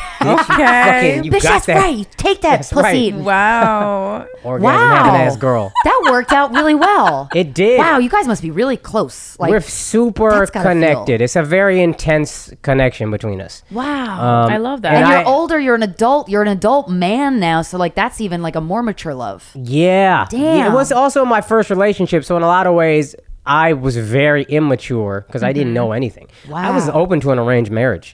Okay. Fucking, you Bitch, got that's that. right. Take that That's pussy. right. Wow. Orgasm having ass girl. That worked out really well. It did. Wow, you guys must be really close. Like We're super that's gotta connected. It's a very intense connection between us. wow. Um, I love that. and and you're I- older. You're an adult. You're an adult man now. So like that's even like a more mature love. Yeah. Damn. Yeah, it was also my first relationship, so in a lot of ways, I was very immature because I didn't know anything. I was Mm-hmm. Wow. open to an arranged marriage.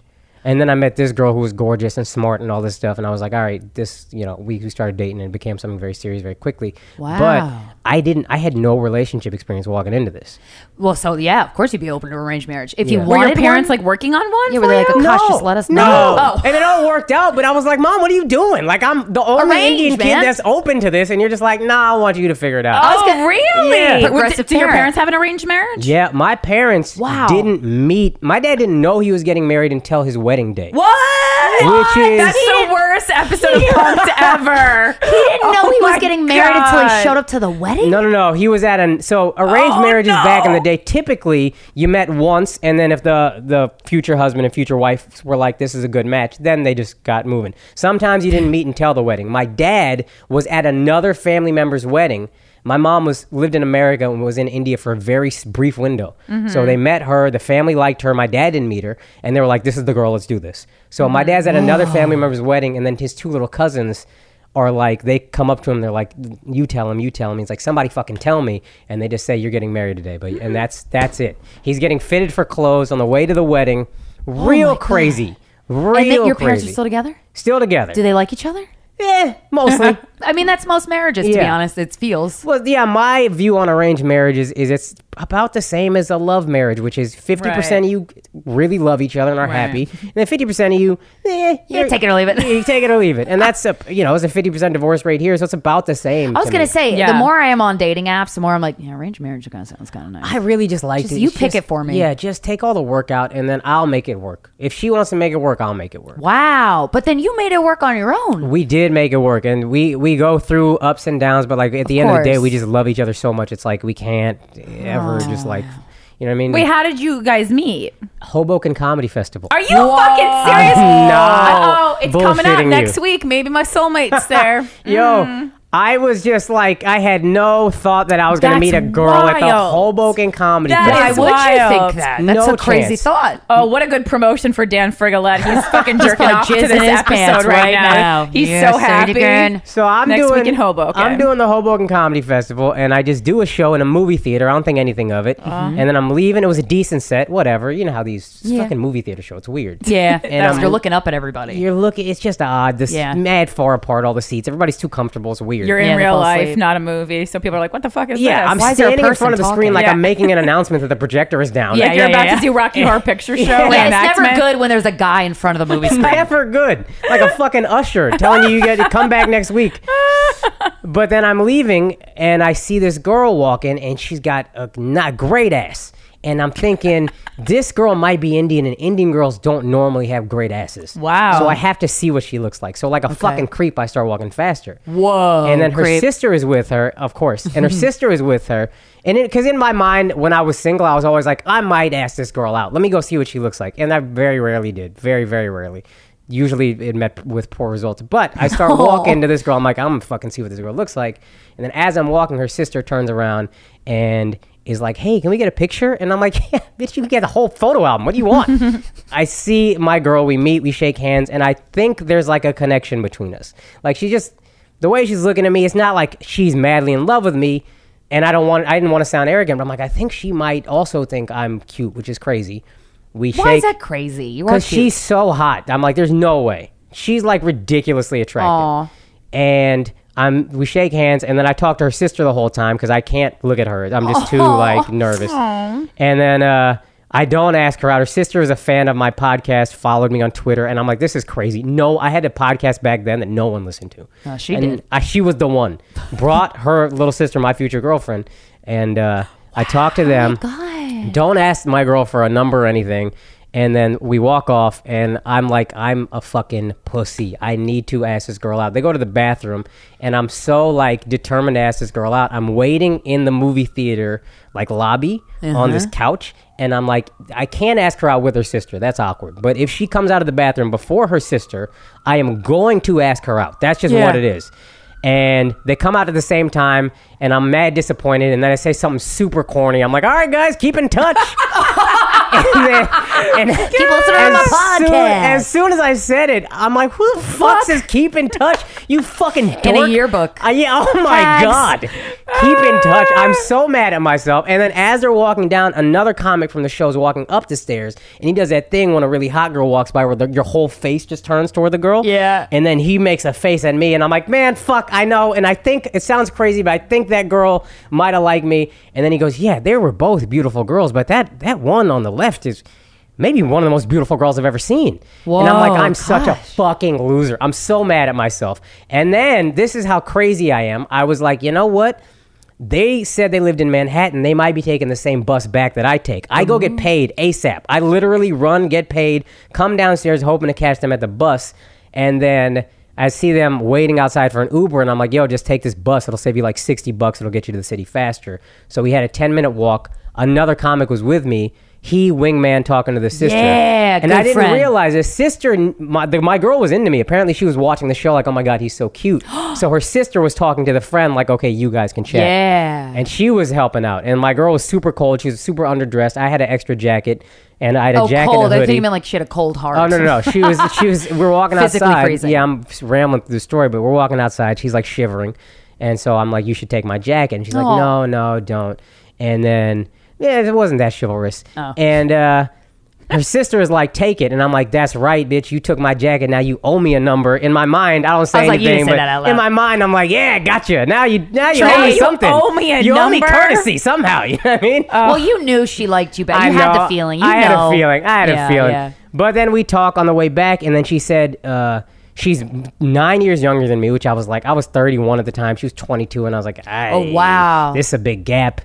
And then I met this girl who was gorgeous and smart and all this stuff. And I was like, all right, this, you know, we, we started dating and it became something very serious very quickly. Wow. But I didn't, I had no relationship experience walking into this. Well, so yeah, of course you'd be open to arranged marriage if Yeah. you Were Were wanted your parents one? like working on one? Yeah, for were they like, you? oh, gosh, just let us know. No. Oh. And it all worked out, but I was like, Mom, what are you doing? Like, I'm the only Arranged, Indian kid man. that's open to this. And you're just like, nah, I want you to figure it out. Oh, really? Yeah. But Progressive did, did your parent. parents have an arranged marriage? Yeah, my parents Wow. didn't meet. My dad didn't know he was getting married until his wedding day. What? Which is- That's the worst episode of Punked ever. He didn't know Oh he was my getting married until he God. showed up to the wedding. No, no, no. He was at an so arranged Oh, marriages no. back in the day. Typically, you met once, and then if the the future husband and future wife were like, "This is a good match," then they just got moving. Sometimes you didn't meet until the wedding. My dad was at another family member's wedding. My mom was lived in America and was in India for a very s- brief window. So they met her. The family liked her. My dad didn't meet her, and they were like, "This is the girl. Let's do this." So my dad's at another family member's wedding, and then his two little cousins are like, they come up to him. They're like, "You tell him. You tell him." He's like, "Somebody fucking tell me." And they just say, "You're getting married today." But and that's that's it. He's getting fitted for clothes on the way to the wedding. Real my God. crazy. Real And then your crazy. parents are still together? Still together. Do they like each other? Yeah, mostly. I mean, that's most marriages, to be Yeah. honest. It feels. Well, yeah, my view on arranged marriages is it's about the same as a love marriage, which is fifty percent Right. of you really love each other and are Right. happy, and then fifty percent of you, eh, Yeah, take it or leave it. You take it or leave it. And that's, a you know, it's a fifty percent divorce rate here, so it's about the same. I was to going me. to say, Yeah. the more I am on dating apps, the more I'm like, yeah, arranged marriage kind of sounds kind of nice. I really just like Just it. you It's pick just- it for me. Yeah, just take all the work out, and then I'll make it work. If she wants to make it work, I'll make it work. Wow. But then you made it work on your own. We did make it work, and we we go through ups and downs, but like at the Of end of the day, course. we just love each other so much. It's like we can't ever just like, you know what I mean? Wait, how did you guys meet? Hoboken Comedy Festival. Are you fucking serious? No. Oh, it's coming up Bullshitting next you. week. Maybe my soulmate's there. Yo, I was just like, I had no thought that I was going to That's meet a girl at the wild. Hoboken Comedy That Why is Festival. would you wild. think that? That's No a crazy chance. thought. Oh, what a good promotion for Dan Frigolette. He's fucking jerking probably off to jizzing this his episode pants right, right now. now. He's Yeah, so say it happy. again. So I'm Next doing week in Hoboken. I'm doing the Hoboken Comedy Festival, and I just do a show in a movie theater. I don't think anything of it, and then I'm leaving. It was a decent set, whatever. You know how these Yeah. fucking movie theater show. It's weird. Yeah. And That's- I'm- you're looking up at everybody. You're looking. It's just odd. This Yeah. mad far apart. All the seats. Everybody's too comfortable. It's weird. You're in Yeah, they real fall life, asleep. not a movie. So people are like, what the fuck is yeah, this? I'm Why is there a standing in person front of the screen talking? like Yeah. I'm making an announcement that the projector is down. Yeah, like you're yeah, about yeah. to do Rocky Horror Picture Show. Yeah. Yeah, and it's never X-Men. good when there's a guy in front of the movie screen. Never good. Like a fucking usher telling you you got to come back next week. But then I'm leaving and I see this girl walking and she's got a not great ass. And I'm thinking, this girl might be Indian, and Indian girls don't normally have great asses. Wow. So I have to see what she looks like. So like a fucking creep, I start walking faster. Whoa. And then her creep. sister is with her, of course. And her sister is with her. And because in my mind, when I was single, I was always like, I might ask this girl out. Let me go see what she looks like. And I very rarely did. Very, very rarely. Usually it met with poor results. But I start walking to this girl. I'm like, I'm going to fucking see what this girl looks like. And then as I'm walking, her sister turns around and is like, hey, can we get a picture? And I'm like, yeah, bitch, you can get the whole photo album. What do you want? I see my girl. We meet. We shake hands. And I think there's like a connection between us. Like she just, the way she's looking at me, it's not like she's madly in love with me. And I don't want, I didn't want to sound arrogant, but I'm like, I think she might also think I'm cute, which is crazy. We Why shake. is that crazy? You are Because cute. she's so hot. I'm like, there's no way. She's like ridiculously attractive. Aw. And I'm we shake hands, and then I talk to her sister the whole time because I can't look at her. I'm just too like nervous. And then uh, I don't ask her out. Her sister is a fan of my podcast, followed me on Twitter, and I'm like, this is crazy. No, I had a podcast back then that no one listened to. Oh, she and did. I, she was the one. Brought her little sister, my future girlfriend, and uh, I talked to them. God. Don't ask my girl for a number or anything. And then we walk off, and I'm like, I'm a fucking pussy. I need to ask this girl out. They go to the bathroom, and I'm so, like, determined to ask this girl out. I'm waiting in the movie theater, like, lobby on this couch, and I'm like, I can't ask her out with her sister. That's awkward. But if she comes out of the bathroom before her sister, I am going to ask her out. That's just Yeah. what it is. And they come out at the same time, and I'm mad disappointed. And then I say something super corny. I'm like, all right, guys, keep in touch. and, then, and Keep listening to my as soon, podcast. as soon as I said it, I'm like, who the fuck says keep in touch? You fucking dork. In a yearbook. Uh, yeah, oh my Tags. God. Keep in touch. I'm so mad at myself. And then as they're walking down, another comic from the show is walking up the stairs, and he does that thing when a really hot girl walks by where the, your whole face just turns toward the girl. Yeah. And then he makes a face at me, and I'm like, man, fuck, I know. And I think, it sounds crazy, but I think that girl might have liked me. And then he goes, yeah, they were both beautiful girls, but that, that one on the left is maybe one of the most beautiful girls I've ever seen. Whoa, and I'm like, I'm such a gosh. fucking loser. I'm so mad at myself. And then this is how crazy I am. I was like, you know what? They said they lived in Manhattan. They might be taking the same bus back that I take. I go get paid ASAP. I literally run, get paid, come downstairs hoping to catch them at the bus. And then I see them waiting outside for an Uber, and I'm like, yo, just take this bus. It'll save you like sixty bucks. It'll get you to the city faster. So we had a ten minute walk. Another comic was with me. He wingman talking to the sister. Yeah, and good I didn't friend. realize his sister, my, the, my girl was into me. Apparently she was watching the show like, oh my God, he's so cute. So her sister was talking to the friend like, okay, you guys can chat. Yeah. And she was helping out. And my girl was super cold. She was super underdressed. I had an extra jacket, and I had a Oh, jacket cold. and a I hoodie. think you meant like she had a cold heart. Oh no no no! She was she was. We were walking Physically outside. freezing. Yeah, I'm rambling through the story, but we're walking outside. She's like shivering, and so I'm like, "You should take my jacket." And she's like, Aw. "No, no, don't." And then yeah, it wasn't that chivalrous. Oh. And uh, her sister is like, "Take it," and I'm like, "That's right, bitch. You took my jacket. Now you owe me a number." In my mind, I don't say I was like, you anything, didn't say but that out loud. in my mind, I'm like, "Yeah, gotcha. Now you now you Now owe me you something. owe me a you owe me number?" courtesy somehow." You know what I mean? Well, you knew she liked you back. You I had know. the feeling. You I had know. a feeling. I had Yeah, a feeling. yeah. But then we talk on the way back, and then she said uh, she's nine years younger than me, which I was like, I was thirty-one at the time. She was twenty-two, and I was like, Oh, wow. this is a big gap,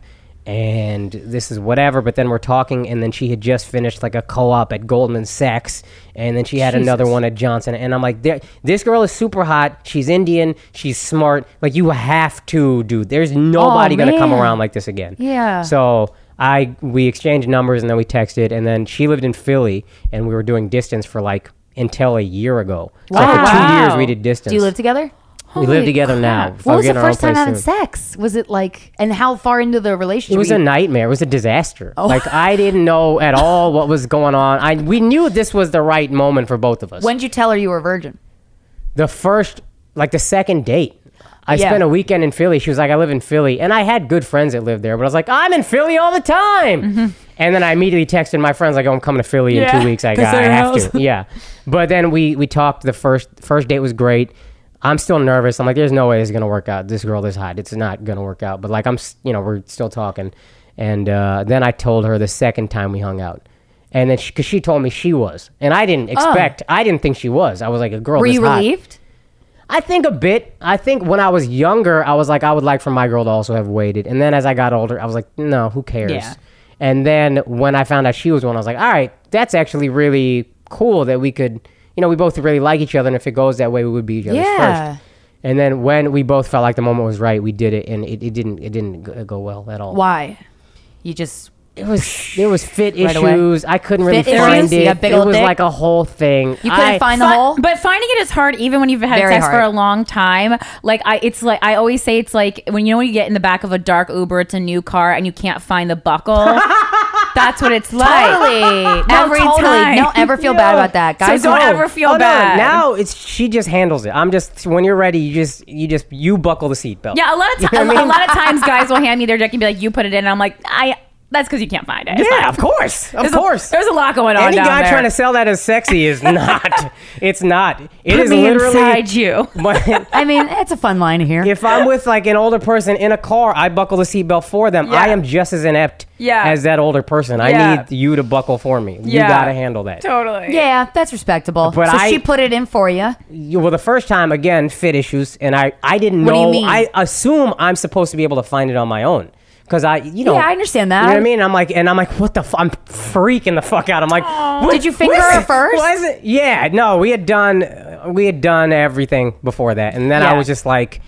and this is whatever. But then we're talking, and then she had just finished like a co-op at Goldman Sachs, and then she had another one at Johnson, and I'm like, there, this girl is super hot. She's Indian. She's smart. Like, you have to, dude. There's nobody gonna come man. around like this again. Yeah. So I we exchanged numbers, and then we texted, and then she lived in Philly, and we were doing distance for like until a year ago. So Wow. for two Wow. years we did distance. Do you live together? We live together now. What was the Getting our own first time place having soon. sex? Was it like, and how far into the relationship? It was were a you- nightmare. It was a disaster. Oh. Like, I didn't know at all what was going on. I we knew this was the right moment for both of us. When did you tell her you were a virgin? The first, like the second date, I Yeah. spent a weekend in Philly. She was like, I live in Philly. And I had good friends that lived there, but I was like, I'm in Philly all the time. Mm-hmm. And then I immediately texted my friends, like, oh, I'm coming to Philly in two weeks. I, got, I have to. Yeah. But then we, we talked. The first first date was great. I'm still nervous. I'm like, there's no way this is going to work out. This girl is hot. It's not going to work out. But like, I'm, s- you know, we're still talking. And uh, then I told her the second time we hung out. And then, because she, she told me she was. And I didn't expect, I didn't think she was. I was like, a girl Were this you hot. relieved? I think a bit. I think when I was younger, I was like, I would like for my girl to also have waited. And then as I got older, I was like, no, who cares? Yeah. And then when I found out she was one, I was like, all right, that's actually really cool that we could, you know, we both really like each other. And if it goes that way, we would be each other's Yeah. first. And then when we both felt like the moment was right, we did it, and it, it didn't it didn't go go well at all. Why? You just It was there was fit Right away? issues. I couldn't really Fit find issues? You it. got big It old was dick? like a whole thing. you couldn't I, find the Fi- hole. But finding it is hard, even when you've had Very sex for hard. a long time. Like I, it's like I always say, it's like when you know when you get in the back of a dark Uber, it's a new car, and you can't find the buckle. That's what it's like. Totally. No, Every totally. time. Don't ever feel bad about that, guys. So don't don't- ever feel oh, no, bad. now it's she just handles it. I'm just when you're ready, you just you just you buckle the seatbelt. Yeah, a lot of You times, know what I a mean? lot of times, guys will hand me their dick and be like, "You put it in," and I'm like, "I." That's because you can't find it. It's Yeah, fine. of course, of There's course. A, there's a lot going on Any down guy there. trying to sell that as sexy is not. It's not. It Put is me literally. inside you. But I mean, it's a fun line here. if I'm with like an older person in a car, I buckle the seatbelt for them. Yeah. I am just as inept Yeah. as that older person. I Yeah. need you to buckle for me. You Yeah. got to handle that. Totally. Yeah, that's respectable. But so I- she put it in for you. You- Well, the first time, again, fit issues, and I, I didn't What do know. you mean? I assume I'm supposed to be able to find it on my own. Because I, you know. Yeah, I understand that. You know what I mean? I'm like, and I'm like, what the? F-? I'm freaking the fuck out. I'm like, what, Did you finger what is her it? first? What is it? Yeah, no, we had done, we had done everything before that, and then I Yeah. was just like,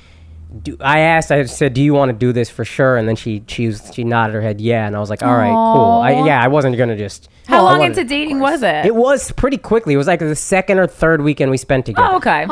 do, I asked, I said, do you want to do this for sure? And then she she was, she nodded her head, yeah. And I was like, all right, cool. I, yeah, I wasn't going to just. How I long wanted- into dating was it? It was pretty quickly. It was like the second or third weekend we spent together. Oh, okay.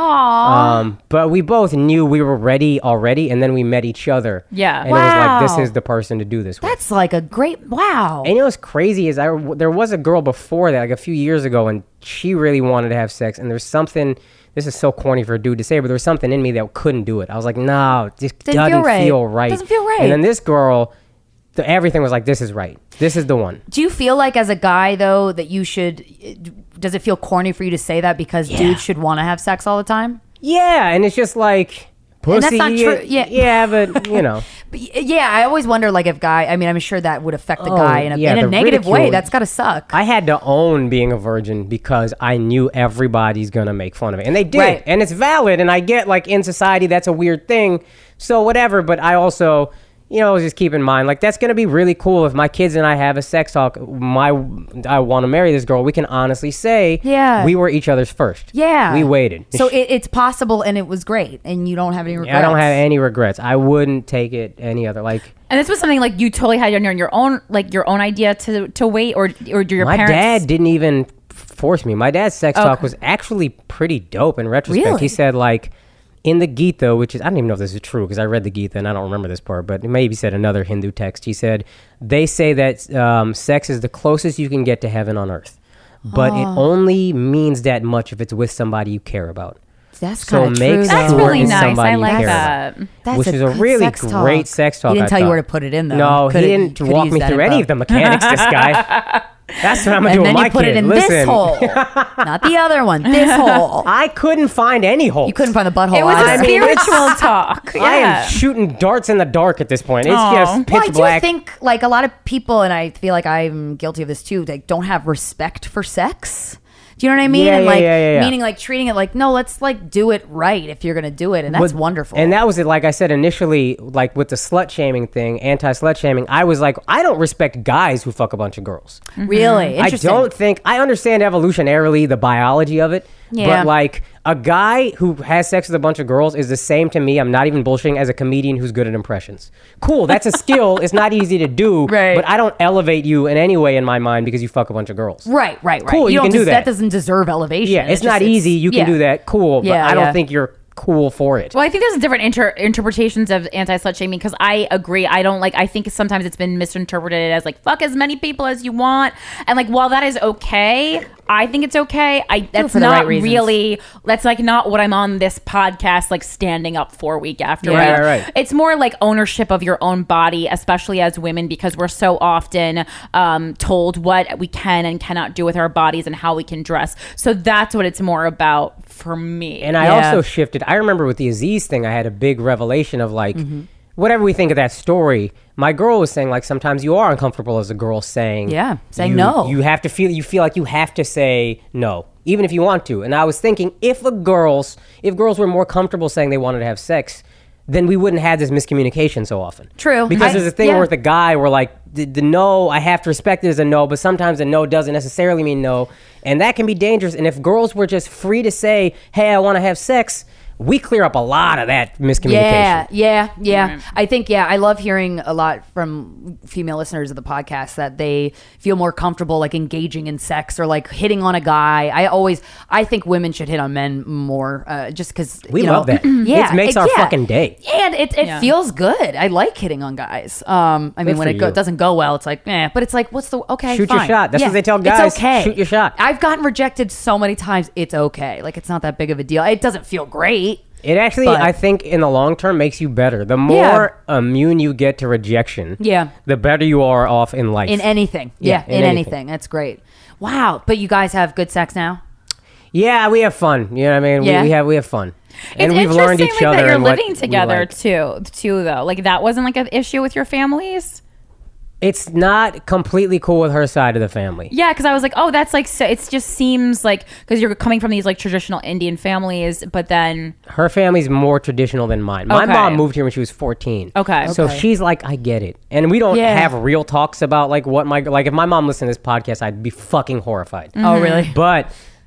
Um, but we both knew we were ready already, and then we met each other. Yeah. And it was like, this Wow. is the person to do this with. That's like a great wow. And you know what's crazy is I there was a girl before that, like a few years ago, and she really wanted to have sex. And there's something, this is so corny for a dude to say, but there was something in me that couldn't do it. I was like, no, this Didn't doesn't feel right. feel right. Doesn't feel right. And then this girl, the, everything was like, this is right. This is the one. Do you feel like as a guy though that you should? Does it feel corny for you to say that because dudes should want to have sex all the time? Yeah, and it's just like pussy. And that's not true. Yeah. yeah, but you know. But y- yeah, I always wonder like if guy. I mean, I'm sure that would affect the Oh, guy in a, yeah, in a the negative way. ridicule. That's got to suck. I had to own being a virgin because I knew everybody's gonna make fun of it, and they did, Right. and it's valid. And I get like in society that's a weird thing, so whatever. But I also, you know, just keep in mind like that's gonna be really cool if my kids and I have a sex talk. My, I want to marry this girl. We can honestly say, Yeah. we were each other's first. Yeah, we waited. So it, it's possible, and it was great, and you don't have any regrets. I don't have any regrets. I wouldn't take it any other like. And this was something like you totally had on your, your own, like your own idea to to wait, or or do your My parents? dad didn't even force me. My dad's sex talk Okay. was actually pretty dope in retrospect. Really? He said like in the Gita, which is I don't even know if this is true because I read the Gita and I don't remember this part, but he maybe said another Hindu text. He said they say that um, sex is the closest you can get to heaven on earth, but it only means that much if it's with somebody you care about. That's So kind of make true. sure That's though. really it's nice. somebody I you like care that. about. That's Which a is a good really sex great talk. sex talk, He didn't I tell you thought. where to put it in though. No, Coulda- he didn't coulda walk used me that through any info. of the mechanics. This guy. That's what I'm gonna And do then with my you put kid. it in Listen, this hole, not the other one. This hole. I couldn't find any holes. You couldn't find the butthole. It was either. a spiritual talk. Yeah. I am shooting darts in the dark at this point. It's Aw. just pitch Well, I do black. think like a lot of people, and I feel like I'm guilty of this too. Like, don't have respect for sex. Do you know what I mean? Yeah, and yeah, like yeah, yeah, yeah. meaning like treating it like no, let's like do it right if you're gonna do it, and that's But- wonderful. And that was it. Like I said initially, like with the slut shaming thing, anti slut shaming, I was like, I don't respect guys who fuck a bunch of girls. really I interesting. don't think I understand evolutionarily the biology of it, Yeah. but like a guy who has sex with a bunch of girls is the same to me. I'm not even bullshitting as a comedian who's good at impressions. Cool, that's a skill. It's not easy to do, Right. but I don't elevate you in any way in my mind because you fuck a bunch of girls. Right, right, right. Cool, you don't can do des- that. That doesn't deserve elevation. Yeah, it's, just- not easy. You can yeah. do that. Cool, but Yeah, I don't yeah. think you're cool for it. Well, I think there's different inter- interpretations of anti-slut shaming because I agree. I don't like. I think sometimes it's been misinterpreted as like fuck as many people as you want, and like while that is okay, I think it's okay. I that's for the not right reasons. really. That's like not what I'm on this podcast like standing up for week after Yeah, week. right, right. It's more like ownership of your own body, especially as women, because we're so often um, told what we can and cannot do with our bodies and how we can dress. So that's what it's more about for me. And I Yeah. also shifted. I remember with the Aziz thing, I had a big revelation of like, Mm-hmm. whatever we think of that story, my girl was saying like sometimes you are uncomfortable as a girl saying, Yeah, saying you- no. You have to feel, you feel like you have to say no, even if you want to. And I was thinking, if a girls, if girls were more comfortable saying they wanted to have sex, then we wouldn't have this miscommunication so often. True. Because I- there's a thing yeah. where with the guy, we're like, the, the no, I have to respect it as a no, but sometimes a no doesn't necessarily mean no. And that can be dangerous. And if girls were just free to say, hey, I want to have sex, we clear up a lot of that miscommunication. Yeah, yeah, yeah. I think, yeah, I love hearing a lot from female listeners of the podcast that they feel more comfortable like engaging in sex or like hitting on a guy. I always, I think women should hit on men more uh, just because We you know, love that. Yeah, It makes our fucking day. And it, it Yeah. feels good. I like hitting on guys. Um, I mean, Good when for it go, you. doesn't go well, it's like, eh. But it's like, what's the okay? Shoot your fine. shot. That's what they tell guys. It's okay. Shoot your shot. I've gotten rejected so many times. It's okay. Like it's not that big of a deal. It doesn't feel great. It actually, But- I think, in the long term, makes you better. The more immune you get to rejection, Yeah. the better you are off in life. In anything. Yeah, Yeah, in in, anything. anything. That's great. Wow. But you guys have good sex now? yeah, we have fun. You know what I mean? Yeah. We, we have we have fun, and it's we've learned interesting, each like, other. that you're and what living we together like. too, too though. Like that wasn't like an issue with your families. It's not completely cool with her side of the family. Yeah, because I was like, oh, that's like so. It just seems like because you're coming from these like traditional Indian families, but then Her family's more traditional than mine. My Okay. mom moved here when she was fourteen. Okay. So Okay. she's like, I get it. And we don't Yeah. have real talks about like what my, like if my mom listened to this podcast, I'd be fucking horrified. Oh, really? But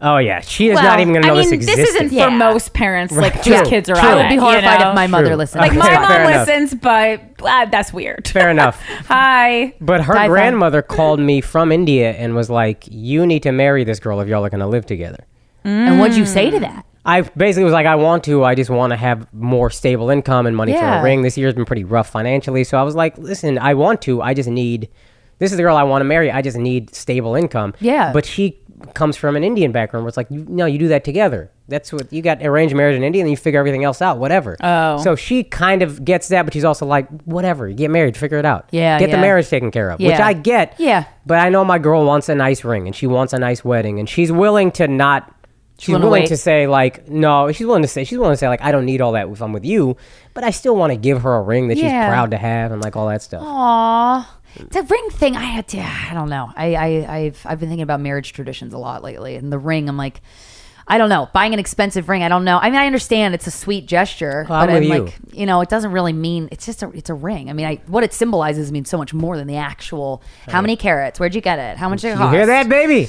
Oh yeah, she is Well, not even going to know I mean, this this existed. isn't Yeah. for most parents, like Right. whose True. kids are True. on I would it, be you horrified know? if my mother True. listened. Like Okay, my fair mom enough. listens, but uh, that's weird. Fair enough. Hi. But her Bye, fam. grandmother called me from India and was like, "You need to marry this girl if y'all are going to live together." And what'd you say to that? I basically was like, I want to. I just want to have more stable income and money for Yeah. a ring. This year's been pretty rough financially. So I was like, listen, I want to. I just need, this is the girl I want to marry. I just need stable income. Yeah. But she comes from an Indian background where it's like, you, no, you do that together. That's what, you got arranged marriage in India and you figure everything else out, whatever. Oh. So she kind of gets that, but she's also like, whatever, you get married, figure it out. Yeah, Get yeah. the marriage taken care of, which Yeah. I get. Yeah. But I know my girl wants a nice ring and she wants a nice wedding and she's willing to not, she's willing to willing wait. to say like, no, she's willing to say, she's willing to say like, I don't need all that if I'm with you, but I still want to give her a ring that Yeah. she's proud to have and like all that stuff. Aw. The ring thing, I had to, I don't know. I, I, I've, I've been thinking about marriage traditions a lot lately. And the ring, I'm like, I don't know. Buying an expensive ring, I don't know. I mean, I understand it's a sweet gesture, Well, I'm but I'm with you. like, you know, it doesn't really mean, it's just a, it's a ring. I mean, I, what it symbolizes means so much more than the actual, how many carats, where'd you get it? How much did it You cost? hear that, baby?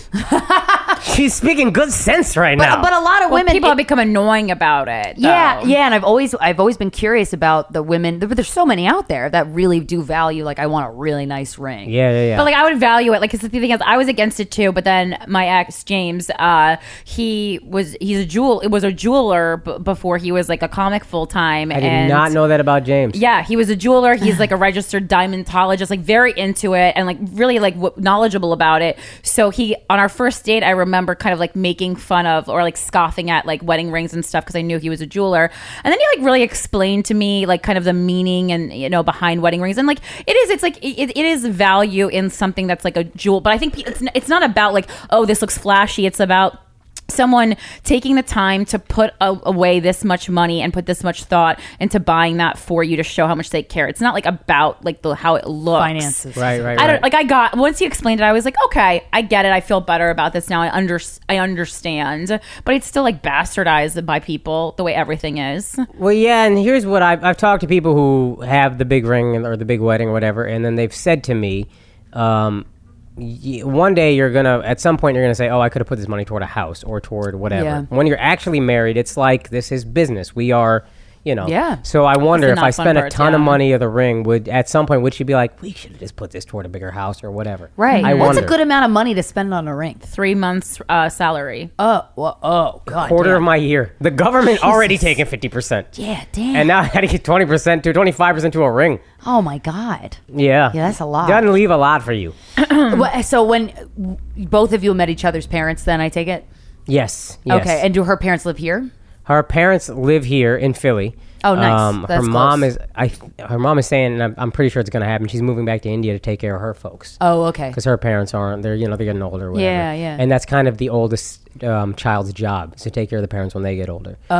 She's speaking good sense right But, now. but a lot of Well, women, people it- have become annoying about it. yeah, though. yeah, and I've always I've always been curious about the women. But there's so many out there that really do value. Like, I want a really nice ring. yeah, yeah, yeah. But like I would value it, like 'cause the thing is, I was against it too. But then my ex James, uh, he was he's a jewel. It was a jeweler b- before he was like a comic full time. I did and not know that about James. Yeah, he was a jeweler. He's like a registered diamondologist, like very into it and like really like w- knowledgeable about it. So he, on our first date, I remember kind of like making fun of or like scoffing at like wedding rings and stuff because I knew he was a jeweler. And then he like really explained to me like kind of the meaning and you know behind wedding rings. And like it is, it's like it, it is value in something that's like a jewel. But I think it's it's not about like, oh, this looks flashy. It's about someone taking the time to put a, away this much money and put this much thought into buying that for you to show how much they care. It's not like about like the how it looks. Finances. Right, right, I don't right. like I got once he explained it, I was like, okay, I get it. I feel better about this now. I under I understand. But it's still like bastardized by people the way everything is. Well, yeah, and here's what I've, I've talked to people who have the big ring or the big wedding or whatever, and then they've said to me, um, y- one day you're gonna, at some point you're gonna say, oh, I could have put this money toward a house or toward whatever. Yeah. When you're actually married, it's like, this is business. We are, you know. Yeah. So I wonder That's if the I not fun spent a part, ton of yeah. money of the ring, would at some point would she be like, we should have just put this toward a bigger house or whatever. Right. I What's wonder. a good amount of money to spend on a ring? Three months uh, salary. Oh, well, oh, God. Quarter damn. of my year. The government already taking fifty percent. Yeah, damn. And now I had to get twenty percent to twenty-five percent to a ring. oh my God. Yeah. Yeah, that's a lot. Doesn't leave a lot for you. What- so when w- both of you met each other's parents, then I take it. Yes. Yes. Okay, and do her parents live here? Her parents live here in Philly. Oh, nice. Um, her That's mom close. is. I. Her mom is saying, and I'm, I'm pretty sure it's going to happen. She's moving back to India to take care of her folks. Oh, okay. Because her parents aren't. They're you know they're getting older. Or whatever. Yeah, yeah. And that's kind of the oldest um, child's job is to take care of the parents when they get older. Oh,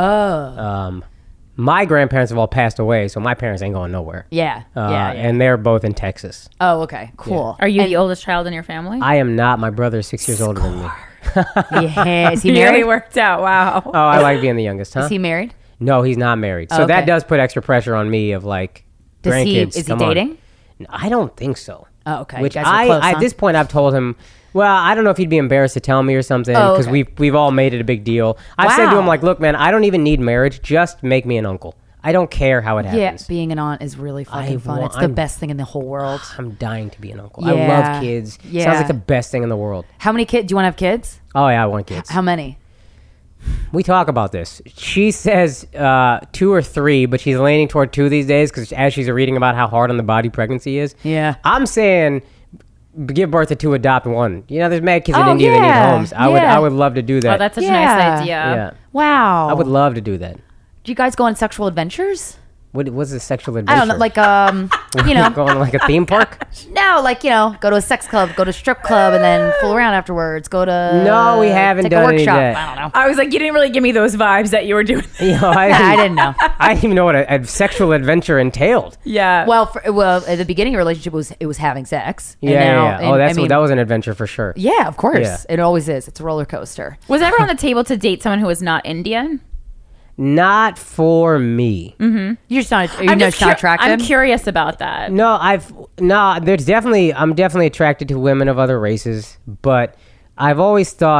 Um, my grandparents have all passed away, so my parents ain't going nowhere. yeah, Uh, yeah, yeah. And they're both in Texas. Oh, okay, cool. Are you the oldest child in your family? I am not. My brother is six years older than me. Yeah, is he Really married? worked out. Wow. Oh, I like being the youngest, huh? Is he married? No, he's not married. So Oh, that okay. does put extra pressure on me of like Does he? grandkids. Is he come on. dating? I don't think so. Oh, okay. Which You guys are I, close, I- huh? at this point I've told him. Well, I don't know if he'd be embarrassed to tell me or something Oh, because okay. we've we've all made it a big deal. I've said to Wow. him like, look, man, I don't even need marriage. Just make me an uncle. I don't care how it Yeah, happens. being an aunt is really fucking I fun. wa- It's the I'm- best thing in the whole world. I'm dying to be an uncle. I Yeah. love kids. Yeah. Sounds like the best thing in the world. How many kids? Do you want to have kids? Oh yeah, I want kids. How many? We talk about this. She says uh, two or three, but she's leaning toward two these days because as she's reading about how hard on the body pregnancy is. Yeah. I'm saying give birth to two, adopt one. You know, there's mad kids in Oh, India that yeah. need homes. I would, Yeah. I would love to do that. Oh, that's such Yeah. a nice idea. yeah. Wow. I would love to do that. Do you guys go on sexual adventures? What what's a sexual adventure? I don't know, like um, you know, going to like a theme park. no, like you know, go to a sex club, go to a strip club, and then fool around afterwards. Go to No, we haven't take done a any of workshop. that. I don't know. I was like, you didn't really give me those vibes that you were doing. You know, I, I didn't know. I didn't even know what a, a sexual adventure entailed. Yeah. Well, for, well, at the beginning of your relationship, it was it was having sex. And Yeah, yeah, now- yeah. and, Oh, that's I mean, what, that was an adventure for sure. Yeah, of course. Yeah. It always is. It's a roller coaster. was it ever on the table to date someone who was not Indian? Not for me. You're just not. You're I'm just just not cur- attracted. I'm curious about that. No, I've no. There's definitely I'm definitely attracted to women of other races, but I've always thought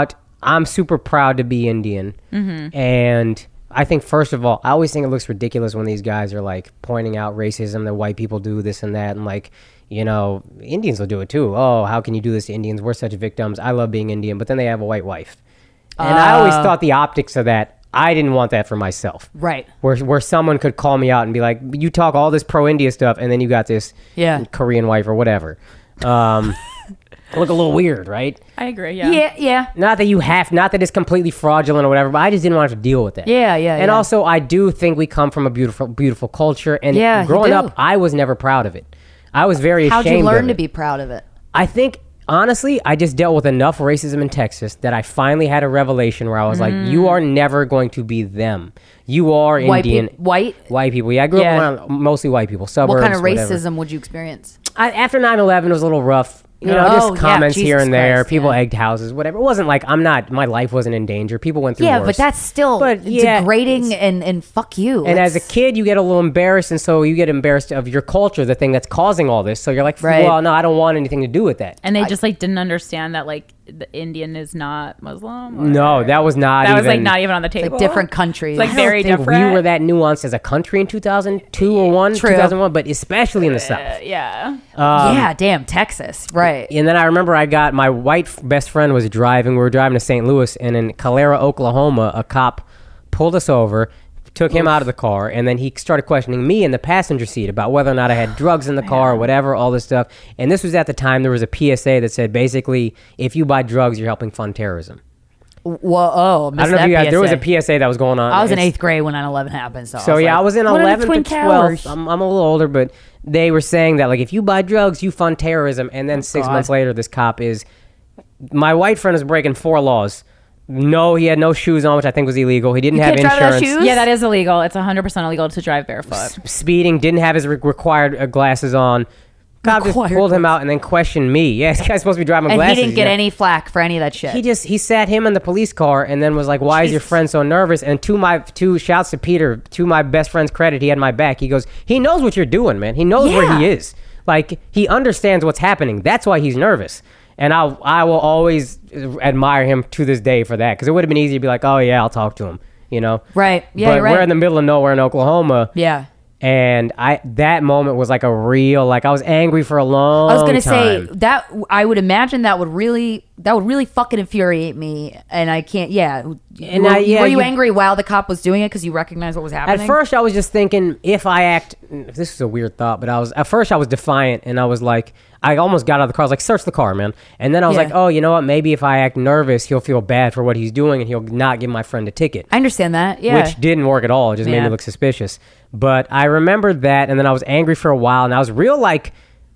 I'm super proud to be Indian. Mm-hmm. And I think, first of all, I always think it looks ridiculous when these guys are like pointing out racism that white people do this and that. And like, you know, Indians will do it too. Oh, how can you do this to Indians? We're such victims. I love being Indian. But then they have a white wife. And uh, I always thought the optics of that, I didn't want that for myself. Right. Where where someone could call me out and be like, you talk all this pro-India stuff, and then you got this yeah. Korean wife or whatever. Um, look a little weird, right? I agree, yeah. Yeah, yeah. Not that you have, not that it's completely fraudulent or whatever, but I just didn't want to have to deal with that. Yeah, yeah, And yeah. also, I do think we come from a beautiful, beautiful culture. And Yeah, you growing do. up, I was never proud of it. I was very How'd ashamed you learn of to it. be proud of it? I think, honestly, I just dealt with enough racism in Texas that I finally had a revelation where I was like, you are never going to be them. You are White Indian. peop- white? White people. Yeah, I grew Yeah. up around mostly white people, suburbs, What kind of whatever. racism would you experience? I, after nine eleven, it was a little rough. You know, Oh, just yeah, comments here Jesus and there. Christ, People yeah. egged houses, whatever. It wasn't like I'm not. My life wasn't in danger. People went through Yeah, worse. but that's still But, yeah, degrading it's- and, and fuck you. And as a It's- kid, you get a little embarrassed, and so you get embarrassed of your culture, the thing that's causing all this. So you're like, Right. well, no, I don't want anything to do with that. And they just like didn't understand that like the Indian is not Muslim. or- No, that was not. that even, was like not even on the table. like different countries. It's like I don't very think different. we were that nuanced as a country in two thousand two or one, True. two thousand one, but especially in the South. Uh, yeah. yeah, damn, Texas. Right. And then I remember I got my white f- best friend was driving. We were driving to Saint Louis, and in Calera, Oklahoma, a cop pulled us over, took him out of the car, and then he started questioning me in the passenger seat about whether or not I had drugs in the car or whatever, all this stuff. And this was at the time there was a P S A that said basically, if you buy drugs, you're helping fund terrorism. Whoa, oh, I don't know if you guys, there was a P S A that was going on. I was in It's- eighth grade when nine eleven happened. So, So I was yeah, like, I was in what are the eleventh Twin or twelfth. Towers? I'm, I'm a little older, but they were saying that like if you buy drugs, you fund terrorism. And then six Oh, God. months later, this cop is my white friend is breaking four laws. No, he had no shoes on, which I think was illegal. He didn't You have can't drive without insurance. shoes? Yeah, that is illegal. It's one hundred percent illegal to drive barefoot. S- speeding, didn't have his re- required uh, glasses on. Cop just Required pulled him out and then questioned me. Yeah, this guy's supposed to be driving and glasses. he didn't get yeah. any flack for any of that shit. He just he sat him in the police car and then was like, "Why is your friend so nervous?" And to my two shouts to Peter, to my best friend's credit, he had my back. He goes, "He knows what you're doing, man. He knows where he Yeah. is. Like he understands what's happening. That's why he's nervous." And I I will always admire him to this day for that because it would have been easy to be like, "Oh yeah, I'll talk to him," you know? Right. Yeah, But you're right. we're in the middle of nowhere in Oklahoma. yeah. And I that moment was like a real like I was angry for a long I was gonna time. say that I would imagine that would really that would really fucking infuriate me, and I can't. Yeah, And were, I- yeah, were you, you- angry while the cop was doing it because you recognized what was happening? At first, I was just thinking if I act. This is a weird thought, but I was at first I was defiant, and I was like, I almost got out of the car. I was like, search the car, man. And then I was Yeah. like, oh, you know what? Maybe if I act nervous, he'll feel bad for what he's doing, and he'll not give my friend a ticket. I understand that. Yeah, Which didn't work at all. It just made Yeah. me look suspicious. But I remembered that, and then I was angry for a while, and I was real like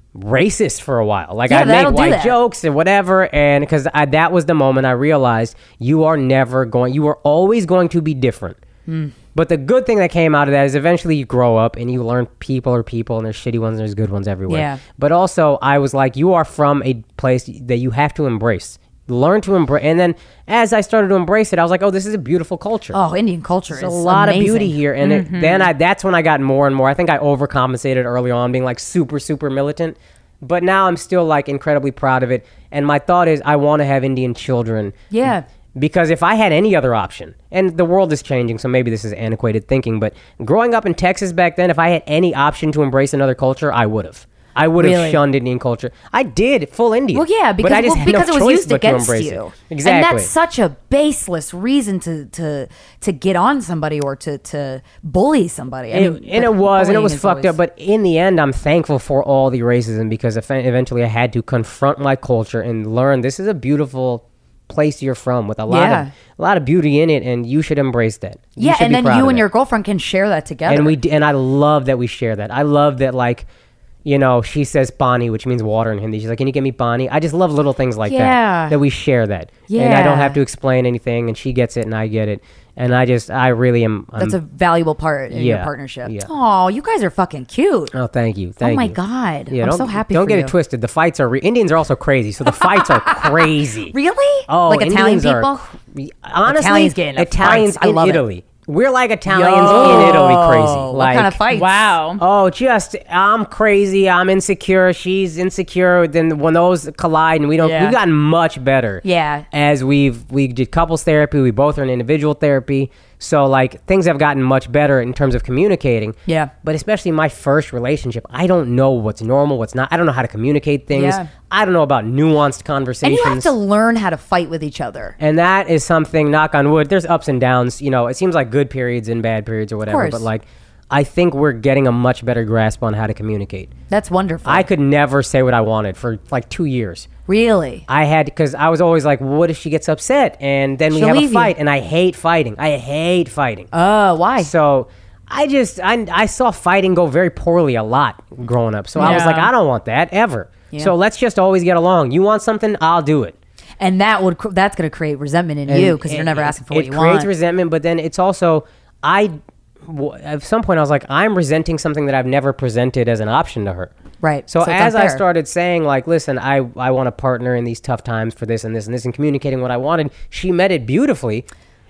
racist for a while. Like Yeah, I that'll made do white that. jokes and whatever, and because that was the moment I realized you are never going. You are always going to be different. Hmm. But the good thing that came out of that is eventually you grow up and you learn people are people and there's shitty ones and there's good ones everywhere. Yeah. But also I was like, you are from a place that you have to embrace. Learn to embrace. And then as I started to embrace it, I was like, oh, this is a beautiful culture. Oh, Indian culture There's is a lot amazing. of beauty here. And it, then I that's when I got more and more. I think I overcompensated early on being like super, super militant. But now I'm still like incredibly proud of it. And my thought is I want to have Indian children. Yeah. Because if I had any other option, and the world is changing, so maybe this is antiquated thinking, but growing up in Texas back then, if I had any option to embrace another culture, I would have. I would have Really? shunned Indian culture. I did full Indian. Well, yeah, because but I just well, had no because it was choice used but to against embrace you. it. Exactly. And that's such a baseless reason to to to get on somebody or to to bully somebody. I It- mean, and but it was, and it bullying was is fucked always- up. But in the end, I'm thankful for all the racism because eff- eventually I had to confront my culture and learn this is a beautiful place you're from with a lot Yeah. of a lot of beauty in it, and you should embrace that. You yeah, should and be then proud you of and that. your girlfriend can share that together. and we d- and I love that we share that. I love that like. You know, she says pani, which means water in Hindi. She's like, can you get me pani? I just love little things like Yeah. that, that we share that. And I Yeah. don't have to explain anything, and she gets it, and I get it. And I just, I really am. I'm, That's a valuable part in your yeah, partnership. yeah. Oh, you guys are fucking cute. Oh, thank you. Thank oh my you. god, Yeah, I'm don't, so happy. Don't for get you. it twisted. The fights are, re- Indians are also crazy. So the fights are crazy. Really? Oh, like Italian Indians are people? cr- honestly, Italians get in a Italians fights. I in love it. Italy. we're like Italians in Italy crazy. What Like, kind of fights? Wow. Oh, just I'm crazy. I'm insecure. She's insecure. Then when those collide, and we don't, Yeah. we've gotten much better. Yeah. As we've we did couples therapy. We both are in individual therapy. So like things have gotten much better in terms of communicating. Yeah. But especially my first relationship, I don't know what's normal, what's not. I don't know how to communicate things. Yeah. I don't know about nuanced And conversations. you have to learn how to fight with each other. And that is something, knock on wood, there's ups and downs. You know, it seems like good periods and bad periods or whatever. course. But like, I think we're getting a much better grasp on how to communicate. That's wonderful. I could never say what I wanted for like two years. Really? I had, because I was always like, what if she gets upset? And then we She'll have a leave you. fight. And I hate fighting. I hate fighting. Oh, why? So I just, I, I saw fighting go very poorly a lot growing up. So I was Yeah. like, I don't want that ever. Yeah. So let's just always get along. You want something? I'll do it. And that would cr- that's going to create resentment in And you because you're it- never it- asking for what it you creates want. resentment, but then it's also I. w- At some point, I was like, I'm resenting something that I've never presented as an option to her. Right. So, So it's as I unfair. started saying, like, listen, I I want a partner in these tough times for this and this and this, and communicating what I wanted, she met it beautifully,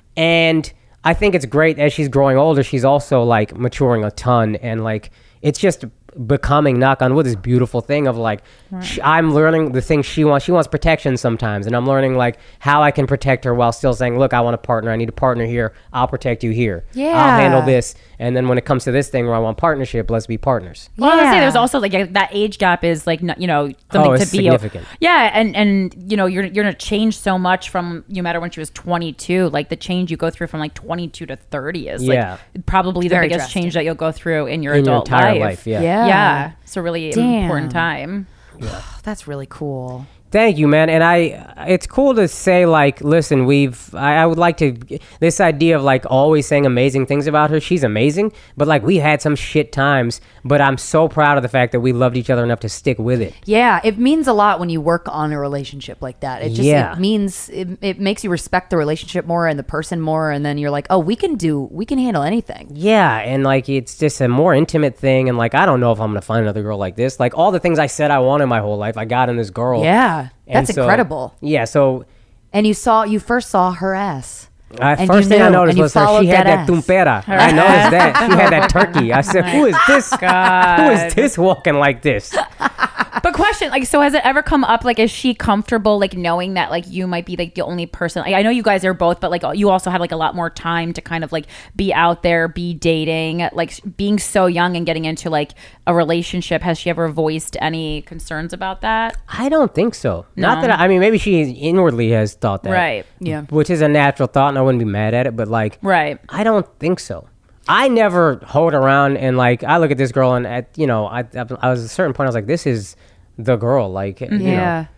and I think it's great as she's growing older. She's also like maturing a ton, and like it's just becoming, knock on wood, this beautiful thing of like sh- I'm learning the things she wants. She wants protection sometimes, and I'm learning like how I can protect her while still saying, look, I want a partner. I need a partner here. I'll protect you here. Yeah. I'll handle this. And then when it comes to this thing where I want partnership, let's be partners. Well, I would say Yeah. there's also like a, that age gap is like not- you know something Oh, to it's be significant. Yeah, and and you know you're you're gonna change so much from you met her when she was twenty-two. Like the change you go through from like twenty-two to thirty is Yeah. like probably the Very biggest drastic. change that you'll go through in your In your adult entire life. life, yeah. Yeah. Yeah, it's a really Damn. important time. That's really cool. Thank you, man. And I, it's cool to say, like, listen, we've, I, I would like to, this idea of like always saying amazing things about her. She's amazing, but like we had some shit times, but I'm so proud of the fact that we loved each other enough to stick with it. Yeah, it means a lot when you work on a relationship like that. It just Yeah. it means it, it makes you respect the relationship more and the person more, and then you're like, oh, we can do, we can handle anything. Yeah. And like, it's just a more intimate thing. And like, I don't know if I'm going to find another girl like this. Like all the things I said I wanted my whole life, I got in this girl. Yeah, And that's so- incredible. Yeah. So And you saw, you first saw her ass. I, And first you thing I knew, noticed and you was her. followed She had that that ass. tumpera. I noticed that. She had that turkey. I said, who is this? God. Who is this walking like this? But question, like, so has it ever come up? Like, is she comfortable, like, knowing that, like, you might be like the only person? Like, I know you guys are both, but like, you also have like a lot more time to kind of like be out there, be dating, like, being so young and getting into like a relationship. Has she ever voiced any concerns about that? I don't think so. Not No. that I, I mean, maybe she inwardly has thought that, Right. Yeah. Which is a natural thought, and I wouldn't be mad at it. But like, Right. I don't think so. I never hold around and like I look at this girl and at you know I I was at a certain point I was like, this is the girl, like you know.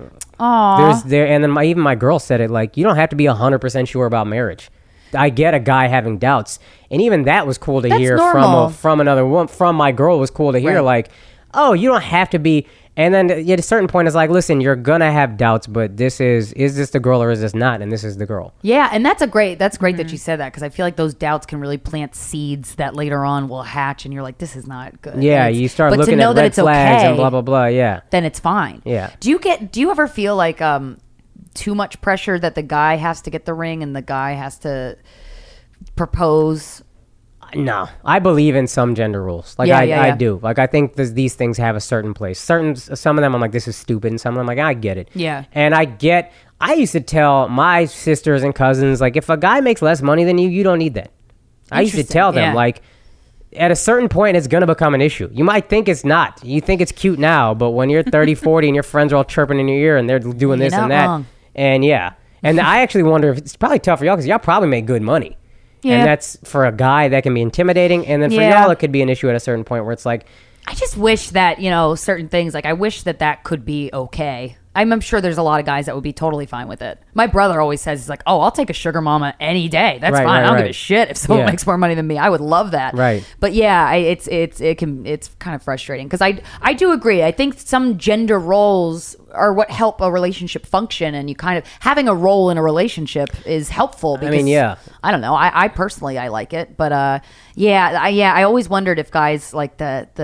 Aw. There's there, and then my, even my girl said it. Like, you don't have to be a hundred percent sure about marriage. I get a guy having doubts, and even that was cool to That's hear normal. from a, from another woman. From my girl was cool to hear. Right. Like, oh, you don't have to be. And then at a certain point, it's like, listen, you're gonna have doubts, but this is is this the girl or is this not? And this is the girl. Yeah, and that's a great. That's great Mm-hmm. that you said that because I feel like those doubts can really plant seeds that later on will hatch, and you're like, "This is not good." Yeah, And it's- you start but looking to know at that red it's flags okay, and blah blah blah. Yeah. Then it's fine. Yeah. Do you get? Do you ever feel like um, too much pressure that the guy has to get the ring and the guy has to propose? No, I believe in some gender rules. Like Yeah, I, yeah, I yeah. do. Like I think this, these things have a certain place. Certain, some of them I'm like, this is stupid, and some of them I'm like, I get it. Yeah. And I get. I used to tell my sisters and cousins like, if a guy makes less money than you, you don't need that. I used to Interesting, tell them yeah. like, at a certain point, it's gonna become an issue. You might think it's not. You think it's cute now, but when you're thirty, forty, and your friends are all chirping in your ear and they're doing You're this not and that, wrong. and yeah, and I actually wonder if it's probably tough for y'all because y'all probably make good money. Yeah. And that's for a guy that can be intimidating. And then for Yeah. y'all, it could be an issue at a certain point where it's like, I just wish that, you know, certain things, like I wish that that could be okay. I'm, I'm sure there's a lot of guys that would be totally fine with it. My brother always says, he's like, oh, I'll take a sugar mama any day. That's Right, fine. right, I don't give right. a shit if someone Yeah. makes more money than me. I would love that. Right. But yeah, I, it's, it's, it can, it's kind of frustrating because I, I do agree. I think some gender roles are what help a relationship function, and you kind of having a role in a relationship is helpful because mean, yeah. I don't know. I, I personally, I like it, but, uh, yeah, I, yeah, I always wondered if guys like the, the,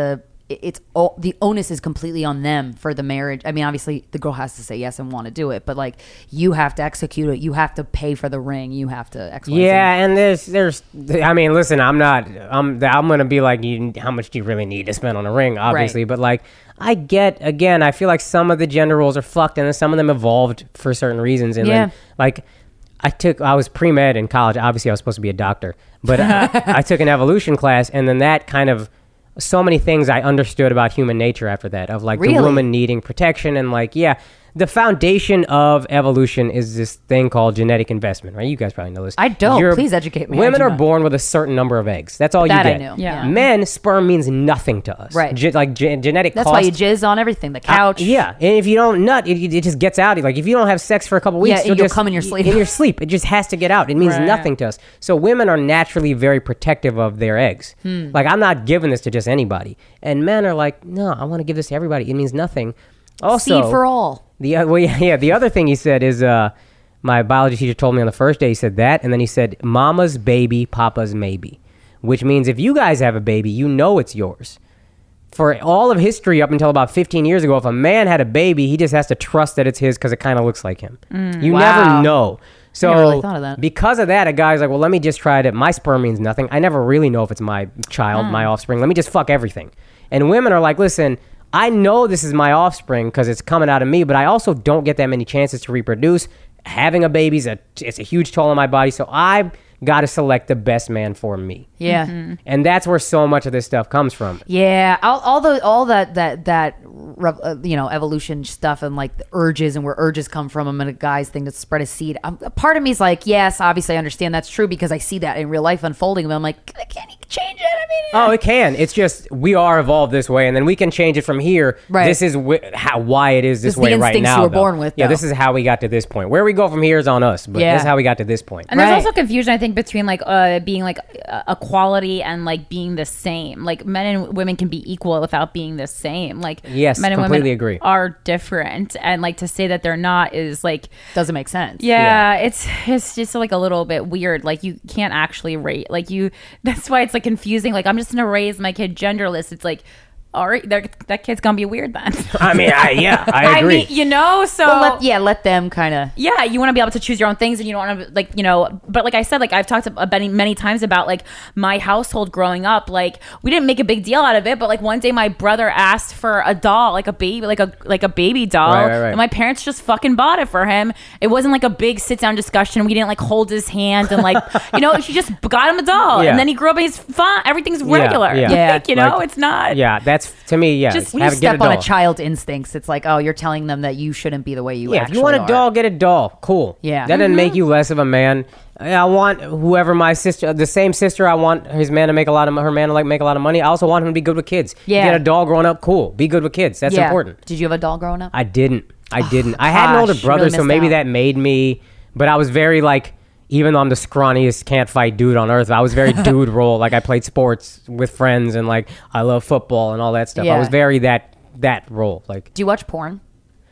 it's all, the onus is completely on them for the marriage. I mean, obviously the girl has to say yes and want to do it, but like you have to execute it. You have to pay for the ring. You have to X, Y, Z. Yeah, and there's there's I mean, listen, I'm not I'm I'm gonna be like, you, how much do you really need to spend on a ring? Obviously, Right. but like I get again, I feel like some of the gender roles are fucked, and then some of them evolved for certain reasons, and Yeah. then like. I took, I was pre-med in college. Obviously, I was supposed to be a doctor, but I, I took an evolution class, and then that kind of, so many things I understood about human nature after that, of like Really? the woman needing protection, and like, yeah, the foundation of evolution is this thing called genetic investment, right? You guys probably know this. I don't. Please educate me. I Women do are not. born with a certain number of eggs. That's all That I you get. knew. Yeah. Men, sperm means nothing to us. Right. Ge- like ge- genetic That's cost. why you jizz on everything. The Uh, couch. yeah, and if you don't nut, it, it just gets out. Like if you don't have sex for a couple weeks, Yeah, you'll you'll just come in your sleep. In your sleep, it just has to get out. It means Right. nothing to us. So women are naturally very protective of their eggs. Hmm. Like I'm not giving this to just anybody, and men are like, no, I want to give this to everybody. It means nothing. Also, Seed for all. the uh, well, yeah, yeah, the other thing he said is, uh, my biology teacher told me on the first day. He said that, and then he said, "Mama's baby, Papa's maybe," which means if you guys have a baby, you know it's yours. For all of history up until about fifteen years ago, if a man had a baby, he just has to trust that it's his because it kind of looks like him. you Wow. never know. So never really thought of that. because of that, a guy's like, well, let me just try it. My sperm means nothing. I never really know if it's my child, my offspring. Let me just fuck everything. And women are like, listen, I know this is my offspring because it's coming out of me, but I also don't get that many chances to reproduce. Having a baby is a, it's a huge toll on my body, so I got to select the best man for me. Yeah. Mm-hmm. And that's where so much of this stuff comes from. Yeah, all, all the all that that that rev- uh, you know evolution stuff and like the urges and where urges come from and a guy's thing to spread a seed. Um, a part of me is like, yes, obviously I understand that's true because I see that in real life unfolding. But I'm like, can he change it? I mean, Oh, it can. It's just we are evolved this way, and then we can change it from here. Right. This is wh- how why it is this This is the way right instincts now. you were though. born with, Yeah, though. this is how we got to this point. Where we go from here is on us, but Yeah. this is how we got to this point. And there's Right. also confusion, I think, between like uh, being like uh, equality and like being the same. Like men and women can be equal without being the same. Like Yes, men and completely women agree. are different, and like to say that they're not is like doesn't make sense. yeah, it's it's just like a little bit weird. Like you can't actually rate. Like you, that's why it's like confusing. Like I'm just gonna raise my kid genderless. It's like, all right, they're- that kid's gonna be weird then. I mean, I, yeah, I agree. mean, you know, so Well, let, yeah, let them kind of. yeah, you want to be able to choose your own things, and you don't want to like, you know. But like I said, like I've talked about many many times about like my household growing up. Like we didn't make a big deal out of it, but like one day my brother asked for a doll, like a baby, like a like a baby doll, Right, right, right. and my parents just fucking bought it for him. It wasn't like a big sit down discussion. We didn't like hold his hand and like, you know, she just got him a doll, Yeah. and then he grew up and he's fine. Everything's Yeah, regular. yeah. Yeah. Like, you know, Like, it's not. Yeah, that's to me. Yeah, Just- When you have, get step on a doll. child's instincts, it's like, oh, you're telling them that you shouldn't be the way you Yeah, if actually you want a are. doll, get a doll. Cool. Yeah. that doesn't make you less of a man. I want whoever my sister, the same sister. I want his man to make a lot of her man to like make a lot of money. I also want him to be good with kids. Yeah. You get a doll growing up. Cool. Be good with kids. That's Yeah. important. Did you have a doll growing up? I didn't. I didn't. I had an older gosh, you brother, really so missed maybe out. that made me. But I was very like, even though I'm the scrawniest can't fight dude on earth, I was very dude role. Like I played sports with friends and like I love football and all that stuff. I Yeah. was very that that role. Like Do you watch porn?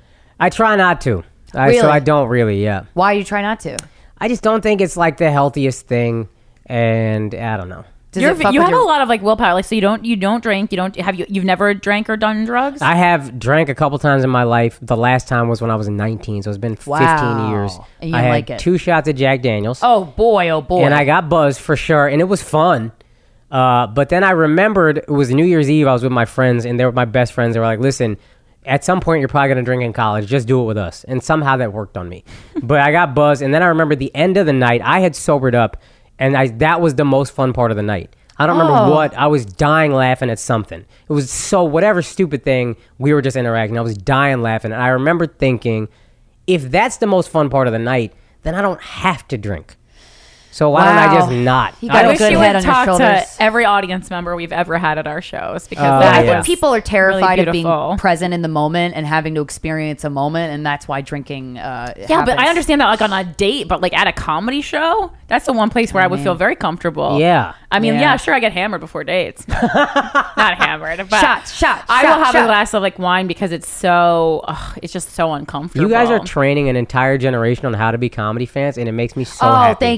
I try not to. I, Really? So I don't really. Yeah. Why you try not to? I just don't think it's like the healthiest thing, and I don't know. Does You're, it fuck you with have your- a lot of like willpower. Like so, you don't you don't drink. You don't have you. You've never drank or done drugs. I have drank a couple times in my life. The last time was when I was nineteen, so it's been Wow. fifteen years. And you I didn't had like it? two shots of Jack Daniels. Oh boy, oh boy. And I got buzzed for sure, and it was fun. Uh, but then I remembered it was New Year's Eve. I was with my friends, and they were my best friends. They were like, "Listen, at some point you're probably gonna drink in college. Just do it with us." And somehow that worked on me. But I got buzzed, and then I remember the end of the night. I had sobered up, and I that was the most fun part of the night. I don't remember Oh. what. I was dying laughing at something. It was so whatever stupid thing we were just interacting. I was dying laughing, and I remember thinking, if that's the most fun part of the night, then I don't have to drink. So why don't I Wow. just not? You I got I a don't wish good you head would on your talk to shoulders. every audience member we've ever had at our shows because Oh, that I yeah. think people are terrified really of being beautiful. present in the moment and having to experience a moment, and that's why drinking. Uh, Yeah, but I understand that like on a date, but like at a comedy show, that's the one place where I, would feel very comfortable. Yeah. I mean, Yeah. yeah, sure, I get hammered before dates. Not hammered, but Shots, shots, I shot, will have shot. a glass of like wine because it's so, ugh, it's just so uncomfortable. You guys are training an entire generation on how to be comedy fans, and it makes me so oh, happy. thank you. That means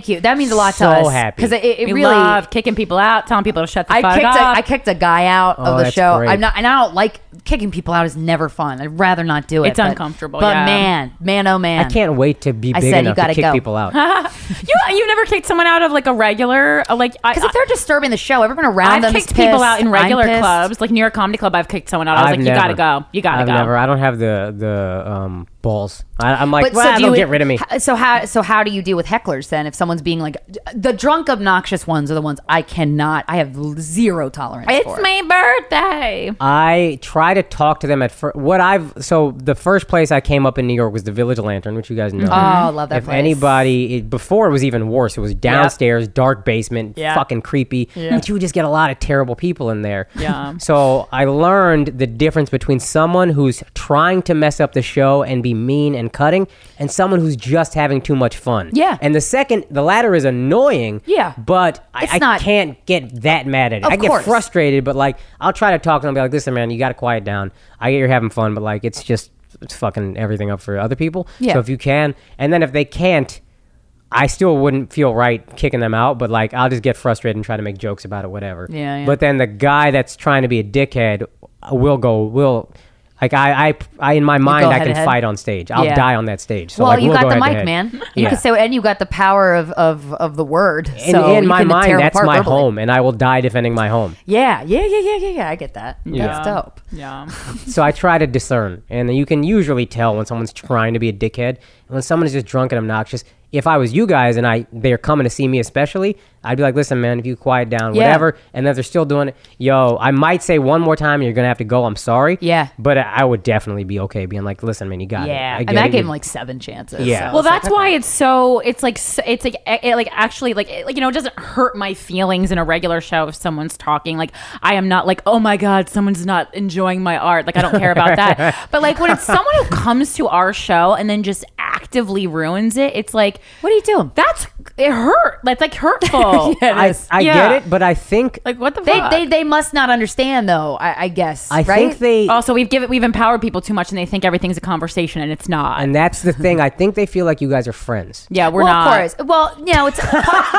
means a lot so to us. happy. Because it, it We really. love kicking people out, telling people to shut the I fuck kicked up. a, I kicked a guy out Oh, of the that's show. great. I'm not, and I don't like kicking people out. Is never fun. I'd rather not do it. It's but- uncomfortable, But yeah. man, man, oh man, I can't wait to be I big said you enough to gotta kick go. people out. you you never kicked someone out of like a regular uh, like I, Because if they're disturbing the show, everyone around I've them is kicked people pissed. out in I'm regular pissed. clubs, like New York Comedy Club. I've kicked someone out. I was I've like, never. you gotta go, you gotta I've go. never. I don't have the the um, balls. I, I'm like, But well, do they'll you- get rid of me. h- So how so how do you deal with hecklers then? If someone's being like the drunk, obnoxious ones are the ones I cannot. I have l- zero tolerance It's for. my birthday. I try to talk to them at first. What I've so the first place I came up in New York was the Village Lantern, which you guys know. Oh, I love that If place. anybody it, before it was even worse. It was downstairs, dark basement, Yeah. fucking creepy. But you would just get a lot of terrible people in there. Yeah. So I learned the difference between someone who's trying to mess up the show and be mean and cutting, and someone who's just having too much fun. Yeah. And the second, the latter is annoying. Yeah. But I, It's I not- can't get that mad at it. Of I get course. frustrated, but like I'll try to talk to them and be like, listen, man, you got to quiet down. I get you're having fun, but like it's just it's fucking everything up for other people. Yeah. So if you can, and then if they can't, I still wouldn't feel right kicking them out, but like I'll just get frustrated and try to make jokes about it, whatever. Yeah, yeah. But then the guy that's trying to be a dickhead will go, will. Like I, I, I, in my mind, I head can to head? fight on stage. I'll Yeah. die on that stage. So well, like, you we'll got go the head to mic, head. man. You Yeah. can say, and you got the power of of, of the word. In, so in you my can tear mind, them that's apart my verbally. home, and I will die defending my home. Yeah, yeah, yeah, yeah, yeah, yeah. I get that. Yeah. That's dope. Yeah. So I try to discern, and you can usually tell when someone's trying to be a dickhead, and when someone is just drunk and obnoxious. If I was you guys and I they're coming to see me especially, I'd be like, listen, man, if you quiet down, Yeah. whatever. And if they're still doing it, yo, I might say one more time, you're gonna have to go. I'm sorry. Yeah. But I would definitely be okay being like, listen, man, you got it. Yeah, I and get I it. gave You- him like seven chances. Yeah. so Well, it's like, that's why okay. it's so. It's like s- it's like it, it, like actually like it, like you know it doesn't hurt my feelings in a regular show if someone's talking. Like I am not like, oh my god, someone's not enjoying my art. Like I don't care about that. But like when it's someone who comes to our show and then just actively ruins it, it's like, What are you doing? that's it hurt. That's like hurtful. Yeah, it I, is. I Yeah. get it, but I think Like what the They, fuck? they they must not understand though. I, I guess. I right? think they also, we've given we've empowered people too much, and they think everything's a conversation, and it's not. and that's the thing. I think they feel like you guys are friends. yeah, we're well, not. of course. Well, you know, it's no.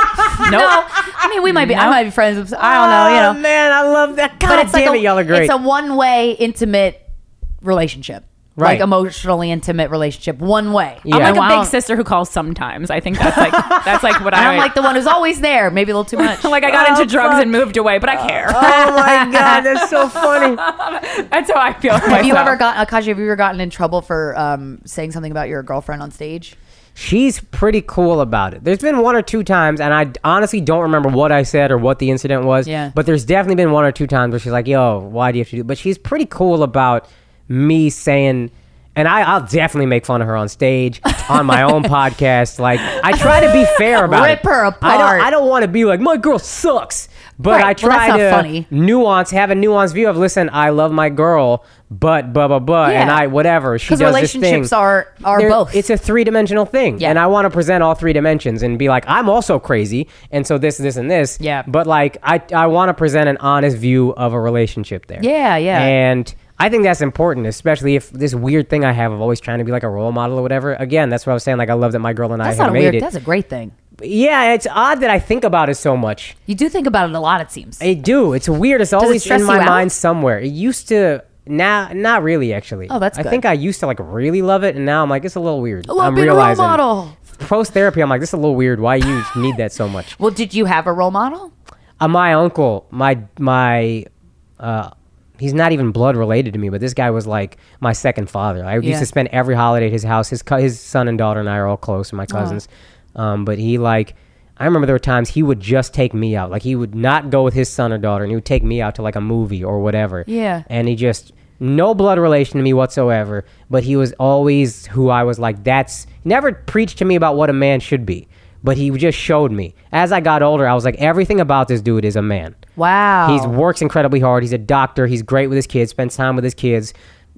I mean, we might be. I Nope. might be friends. With, I don't know. You know, Oh, man, I love that. God but it's damn like it, a, y'all are great. It's a one-way intimate relationship, Right. like emotionally intimate relationship, one way. Yeah. I'm like And a I big don't- sister who calls sometimes. I think that's like that's like what And I I'm like the one who's always there, maybe a little too much. like I got Oh, into drugs fuck. and moved away, but I care. Oh my god, that's so funny. That's how I feel. Have you ever gotten, Akashi, have you ever gotten in trouble for um, saying something about your girlfriend on stage? She's pretty cool about it. There's been one or two times, and I honestly don't remember what I said or what the incident was. Yeah. But there's definitely been one or two times where she's like, "Yo, why do you have to do?" But she's pretty cool about me saying. And I, I'll definitely make fun of her on stage, on my own podcast. Like, I try to be fair about Rip it. her I apart. don't, I don't want to be like, my girl sucks. But Right. I Well, try that's not to funny. nuance, have a nuanced view of, listen, I love my girl, but blah, blah, blah. And Yeah. I, whatever. She Because does this thing. relationships are are There- both. It's a three-dimensional thing. Yeah. And I want to present all three dimensions and be like, I'm also crazy. And so this, this, and this. Yeah. But like, I, I want to present an honest view of a relationship there. Yeah, yeah. And I think that's important, especially if this weird thing I have of always trying to be like a role model or whatever. Again, that's what I was saying. Like, I love that my girl and That's I not have a made weird. it. That's a great thing. Yeah, it's odd that I think about it so much. You do think about it a lot. It seems. I do. It's weird. It's it always stress in my you out? mind somewhere. It used to. Now, not really, actually. Oh, that's I good. think I used to like really love it, and now I'm like, it's a little weird. I love I'm being a role realizing model. post therapy. I'm like, this is a little weird. Why you need that so much? Well, did you have a role model? Uh, my uncle, my my, uh, he's not even blood related to me, but this guy was like my second father. I Yeah. used to spend every holiday at his house. His co- his son and daughter and I are all close, and my cousins. Um, but he like, I remember there were times he would just take me out. Like he would not go with his son or daughter, and he would take me out to like a movie or whatever. Yeah. And he just no blood relation to me whatsoever. But he was always who I was like. That's he never preached to me about what a man should be. But he just showed me. As I got older, I was like, everything about this dude is a man. Wow. He works incredibly hard. He's a doctor. He's great with his kids, spends time with his kids,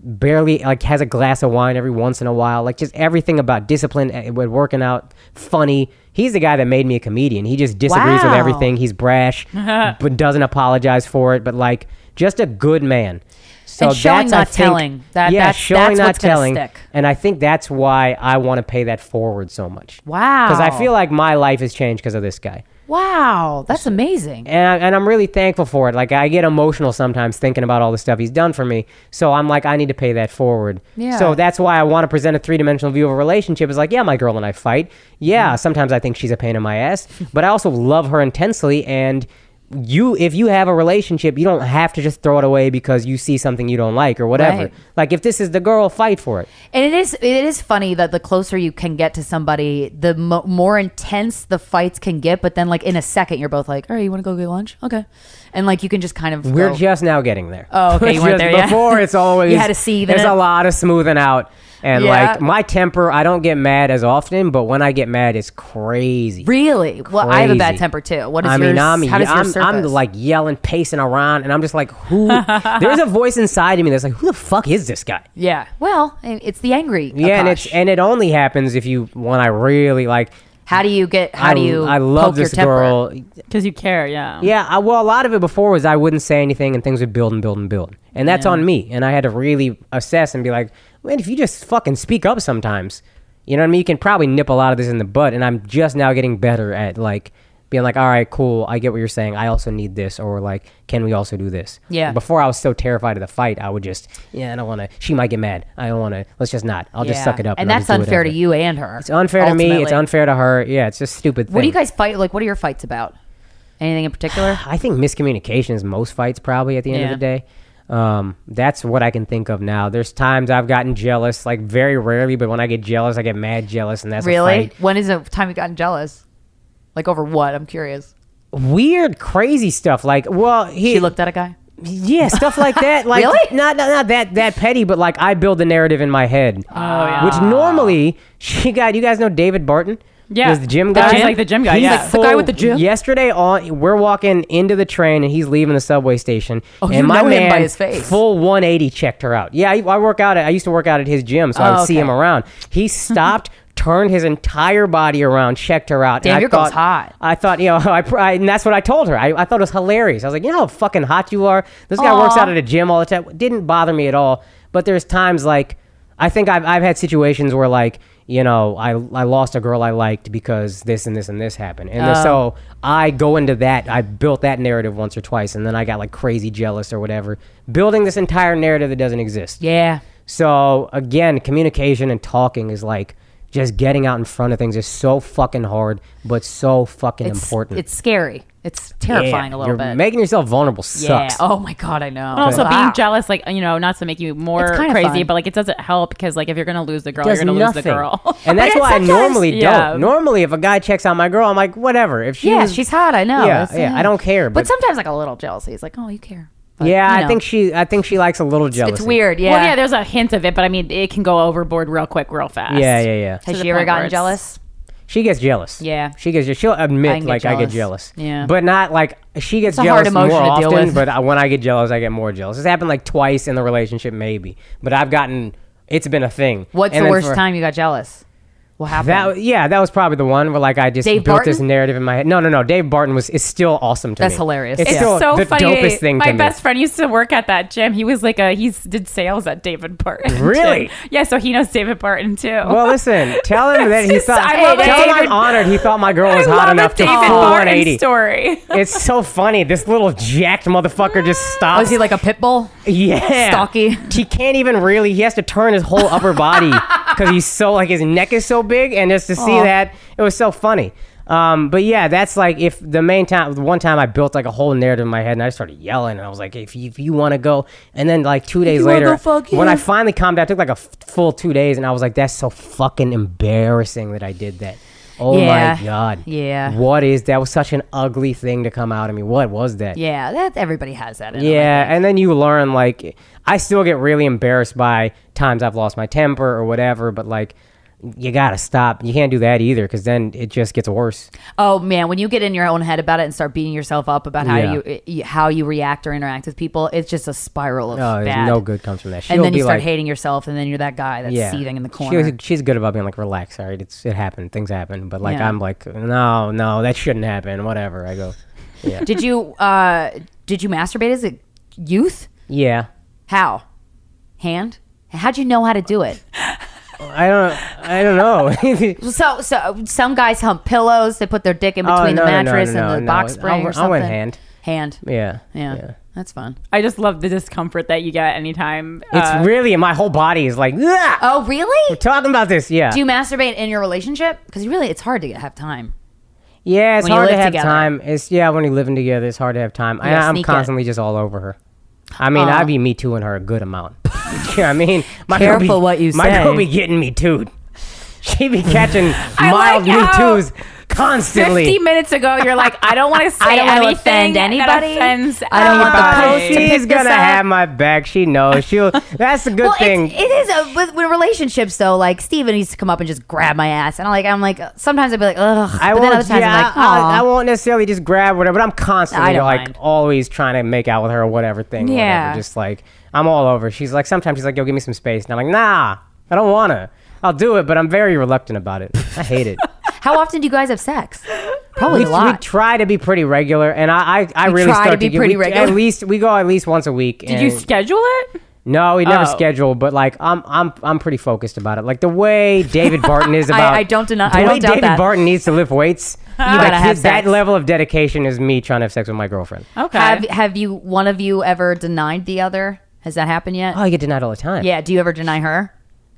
barely like has a glass of wine every once in a while. Like just everything about discipline, uh, with working out, funny. He's the guy that made me a comedian. He just disagrees Wow. with everything. He's brash, but doesn't apologize for it. But like just a good man. So And showing, that's, I not think- telling. That- yeah, that's- showing, that's not what's gonna telling. stick. And I think that's why I want to pay that forward so much. Wow. Because I feel like my life has changed because of this guy. Wow, that's amazing. And, I, and I'm really thankful for it. Like, I get emotional sometimes thinking about all the stuff he's done for me. So I'm like, I need to pay that forward. Yeah. So that's why I want to present a three-dimensional view of a relationship. It's like, yeah, my girl and I fight. Yeah, sometimes I think she's a pain in my ass. But I also love her intensely. And you, if you have a relationship, you don't have to just throw it away because you see something you don't like or whatever. Right. Like, if this is the girl, fight for it. And it is it is funny that the closer you can get to somebody, the mo- more intense the fights can get. But then, like in a second, you're both like, "All right, you want to go get lunch? Okay," and like you can just kind of. We're go- just now getting there. Oh, okay, you weren't Just there yet. Before, it's always You had to seethe in There's it. a lot of smoothing out, and Yeah. like my temper, I don't get mad as often, but when I get mad, it's crazy. Really? Well, I have a bad Crazy. temper too. What is I yours? mean, I'm, how does I'm, yours I'm surface? like yelling, pacing around, and I'm just like, who? There's a voice inside of me that's like, who the fuck is this guy? yeah. Well, it's the angry. Yeah, and it's Akash. and it only happens if you when I really like. how do you get? How I, do you? I love poke your this temper? girl. Because you care, yeah. Yeah, I, well, a lot of it before was I wouldn't say anything and things would build and build and build. And that's on me. And I had to really assess and be like, man, if you just fucking speak up sometimes, you know what I mean? You can probably nip a lot of this in the bud. And I'm just now getting better at like being like, all right, cool. I get what you're saying. I also need this. Or like, can we also do this? Yeah. Before I was so terrified of the fight, I would just, yeah, I don't want to. She might get mad. I don't want to. Let's just not. I'll just Yeah. suck it up. And, I'll that's just do unfair to whatever. you and her. It's unfair to me. It's ultimately. unfair to her. Yeah, it's just a stupid thing. What do you guys fight? Like, what are your fights about? Anything in particular? I think miscommunication is most fights probably at the end Yeah. of the day. Um, that's what I can think of now. There's times I've gotten jealous, like very rarely, but when I get jealous, I get mad jealous, and that's a Really? fight. When is the time you've gotten jealous? Like over what? I'm curious. Weird, crazy stuff. Like, well, he She looked at a guy. yeah, stuff like that. Like, Really? Not, not not that that petty, but like I build the narrative in my head. Oh yeah. Which normally she got. You guys know David Barton? Yeah. He's the gym The guy. gym- like the gym guy, He's yeah. like The guy full- with the gym? Yesterday on, we're walking into the train and he's leaving the subway station. Oh, and you my know him man by his face. full one eighty checked her out. Yeah, I, I work out. At, I used to work out at his gym, so I Oh, would see okay. him around. He stopped. Turned his entire body around, checked her out. Damn, and I your girl's thought, hot. I thought, you know, I, I, and that's what I told her. I, I thought it was hilarious. I was like, you know how fucking hot you are? This guy works out at a gym all the time. It didn't bother me at all. But there's times like, I think I've, I've had situations where like, you know, I, I lost a girl I liked because this and this and this happened. And Oh. so I go into that. I built that narrative once or twice. And then I got like crazy jealous or whatever. Building this entire narrative that doesn't exist. Yeah. So again, communication and talking is like, just getting out in front of things is so fucking hard, but so fucking It's important. It's scary. It's terrifying Yeah, a little you're bit. Making yourself vulnerable yeah. sucks. Oh my god, I know. And also Wow. being jealous, like, you know, not to make you more It's kinda crazy, fun. but like it doesn't help because like if you're gonna lose the girl, Does you're gonna nothing. lose the girl. And that's But why I sometimes- normally yeah. don't. Normally, if a guy checks out my girl, I'm like, whatever. If she Yeah, was- she's hot. I know. Yeah, It's, yeah, uh, I don't care. But, But, sometimes like a little jealousy. It's like, oh, you care. But, yeah, you I know. think she. I think she likes a little jealousy. it's weird. Yeah. Well, yeah, there's a hint of it, but I mean, it can go overboard real quick, real fast. Yeah, yeah, yeah. Has to she the ever point gotten where it's- jealous? She gets jealous. Yeah. She gets. She'll I admit can get like I get jealous. jealous. Yeah. But not like she gets It's a hard jealous more emotion to deal often. with. But I- when I get jealous, I get more jealous. It's happened like twice in the relationship, maybe. But I've gotten. It's been a thing. What's And the then worst for- time you got jealous? What happened? That yeah, that was probably the one where like I just Dave built this Barton? narrative in my head. No, no, no. Dave Barton was is still awesome to That's me. hilarious. It's Yeah. still It's so the funny. dopest thing My to me. best friend used to work at that gym. He was like a he did sales at David Barton. Really? Yeah, so he knows David Barton too. Well, listen, tell him that he Just- thought. I love tell it, him I'm David. honored. He thought my girl was I hot love enough a to David full Barton one eighty. story. It's so funny. This little jacked motherfucker just stops. Was he like a pit bull? Yeah. Stocky? He can't even really, he has to turn his whole upper body because he's so, like, his neck is so big. And just to see Aw. that, it was so funny. Um, but yeah, that's like, if the main time, the one time I built like a whole narrative in my head and I started yelling and I was like, if you, if you want to go. And then like two days you wanna later, go, fuck when yeah. I finally calmed down, it took like a f- full two days and I was like, that's so fucking embarrassing that I did that. Oh Yeah. my God. Yeah. What is that? Was such an ugly thing to come out of me. What was that? Yeah, that everybody has that. In them, I Yeah, think. and then you learn like I still get really embarrassed by times I've lost my temper or whatever, but like you gotta stop. You can't do that either, because then it just gets worse. Oh man, when you get in your own head about it and start beating yourself up about how Yeah. you, you how you react or interact with people, it's just a spiral of Oh, there's bad. no good comes from that. She'll and then be you start like, hating yourself, and then you're that guy that's yeah. seething in the She corner. was- she's good about being like, relax, all right, it's it happened, things happen. But like Yeah. I'm like, no, no, that shouldn't happen. Whatever. I go, yeah, Did you uh did you masturbate as a youth? yeah. How? Hand? How'd you know how to do it? I don't, I don't know. So, so some guys hump pillows. They put their dick in Oh, between no, the no, no, mattress no, and the no. box spring I or went- I something. went hand. Hand. yeah, Yeah. yeah. That's fun. I just love the discomfort that you get anytime. It's uh, really my whole body is like, "Ugh!" Oh, really? We're talking about this. Yeah, Do you masturbate in your relationship? Because really, it's hard to get, have time. yeah. It's when you hard to live have together? time. It's yeah, when you're living together, it's hard to have time. I, gotta I'm sneak it. constantly just all over her. I mean, Oh. I be me tooing her a good amount. Yeah, I mean, my Careful girl be, what you my say. girl be getting me tooed. She be catching I mild like me how toos constantly. fifty minutes ago, you're like, I don't want to say I don't want to anything offend anybody. that offends I don't want the anybody. post to pick She's this gonna up. have my back. She knows. She'll. That's the good Well, thing. it's, it is a, with, with relationships though. Like Steven used to come up and just grab my ass, and I'm like, I'm like, sometimes I'd be like, ugh. I but then won't. other times Yeah, I'm like, I, Aw. I won't necessarily just grab whatever, but I'm I constantly don't like mind. always trying to make out with her or whatever thing. or Yeah. Whatever. Just like I'm all over. She's like, sometimes she's like, yo, give me some space, and I'm like, nah, I don't wanna. I'll do it, but I'm very reluctant about it. I hate it. How often do you guys have sex? Probably we, a lot. we try to be pretty regular, and I, I, I You really try to start be get- pretty we- regular? At least we go at least once a week. Did you schedule it? No, we never Oh. schedule, but like I'm, I'm, I'm pretty focused about it. Like the way David Barton is I- about. I don't deny- The I way don't doubt David that. Barton needs to lift weights. You gotta have that sex. level of dedication is me trying to have sex with my girlfriend. Okay. Have Have you one of you ever denied the other? Has that happened yet? Oh, I get denied all the time. Yeah. Do you ever deny her?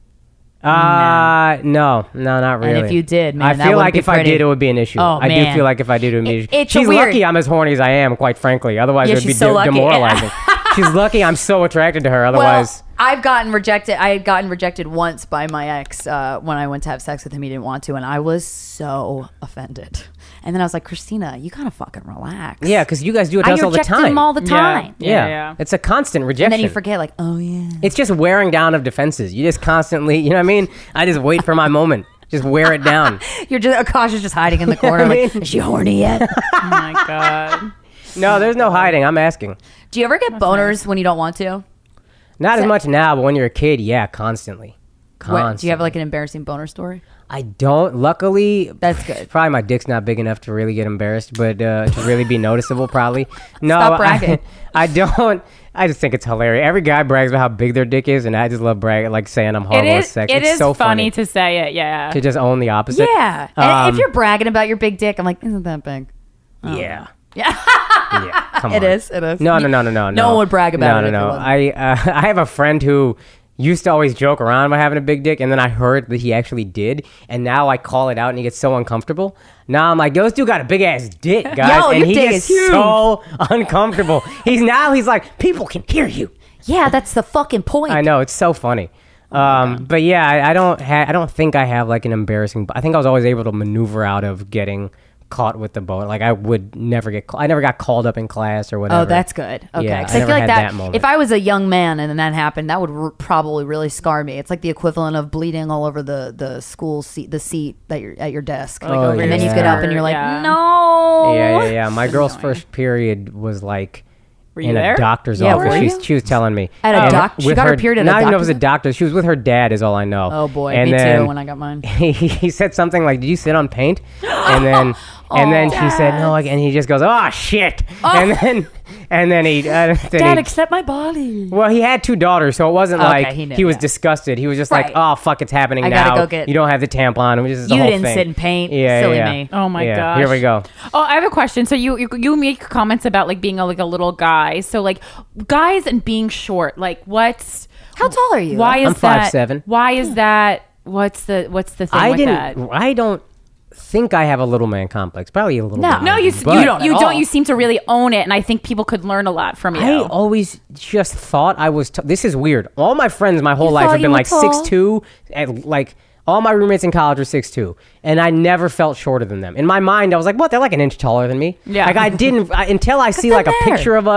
Uh, no, no, not really. if you did, man, I that feel would like be if I pretty. did, it would be an issue. Oh, I do man. feel like if I did, it would be an issue. It- it's a She's weird- lucky I'm as horny as I am, quite frankly. Otherwise, Yeah, it would be she's so de- lucky. demoralizing. She's lucky I'm so attracted to her. Otherwise, Well, I've gotten rejected. I had gotten rejected once by my ex uh, when I went to have sex with him. He didn't want to, and I was so offended. And then I was like, Christina, you gotta fucking relax. yeah, because you guys do it to I us all the reject time. him all the time. Yeah, yeah. yeah. It's a constant rejection. And then you forget, like, oh yeah. It's just wearing down of defenses. You just constantly, you know what I mean? I just wait for my moment. Just wear it down. You're just Akasha's just hiding in the corner. I Like, mean- is she horny yet? Oh my god. No, there's no hiding. I'm asking. Do you ever get boners when you don't want to? Not as much now, but when you're a kid, yeah, constantly. What, Constantly. do you have like an embarrassing boner story? I don't. Luckily, That's good. Probably my dick's not big enough to really get embarrassed, but uh, to really be noticeable, probably. No, Stop bragging. I, I don't. I just think it's hilarious. Every guy brags about how big their dick is, and I just love bragging, like saying I'm It horrible at is. sex. It it's is so funny funny to say it. Yeah. to just own the opposite. Yeah. And if Um, you're bragging about your big dick, I'm like, isn't that big? Yeah. Yeah. Yeah. Come It on. is, it is. No, no, no, no, no. No one would brag about no, it No, if no, it no. wasn't. I uh, I have a friend who used to always joke around about having a big dick, and then I heard that he actually did, and now I call it out, and he gets so uncomfortable. Now I'm like, yo, this dude got a big ass dick, guys, Yo, and your he dick gets is huge. so uncomfortable. He's now he's like, people can hear you. Yeah, that's the fucking point. I know, it's so funny. Um, but yeah, I, I don't ha- I don't think I have like an embarrassing. I think I was always able to maneuver out of getting caught with the boner. Like I would never get. Ca- I never got called up in class or whatever. Oh, that's good. Okay, Yeah, 'Cause I I, never feel like had that. that moment. If I was a young man and then that happened, that would r- probably really scar me. It's like the equivalent of bleeding all over the the school seat, the seat that you're at your desk. Like, Oh, and then you yeah. get up and you're like, Yeah. no. Yeah, yeah, yeah. My girl's first period was like Were you in there? a doctor's Yeah, office. were She's, you? she was telling me At a And doc- she with got her period at a Not even know it was a doctor's doctor. She was with her dad. Is all I know. Oh boy, And me then too. When I got mine. he, he said something like, "Did you sit on paint?" And then and then she said no, like, and he just goes, "Oh shit!" And then and then he, uh, then Dad, he accept my body. well, he had two daughters, so it wasn't Okay, like he he, knew, was yeah. disgusted. He was just Right. like, "Oh fuck, it's happening I now. gotta go get- You don't have the tampon." Which is the You whole didn't thing. sit in paint. Yeah, Silly yeah. me. Oh my yeah. gosh. Here we go. Oh, I have a question. So you you, you make comments about like being a, like a little guy. So like guys and being short. Like what's How tall are you? why is I'm that? five seven. Why is that? What's the what's the thing I with didn't. that? I don't think I have a little man complex. Probably a little. No. bit No, maybe, you but you don't don't you at don't all. you seem to really own it, and I think people could learn a lot from you. I always just thought I was. T- this is weird. All my friends my whole You life thought have you been were like tall? six two, and like all my roommates in college were six two, and I never felt shorter than them. In my mind, I was like, "What? They're like an inch taller than me." Yeah. Like I didn't I, until I see they're like a there. picture of us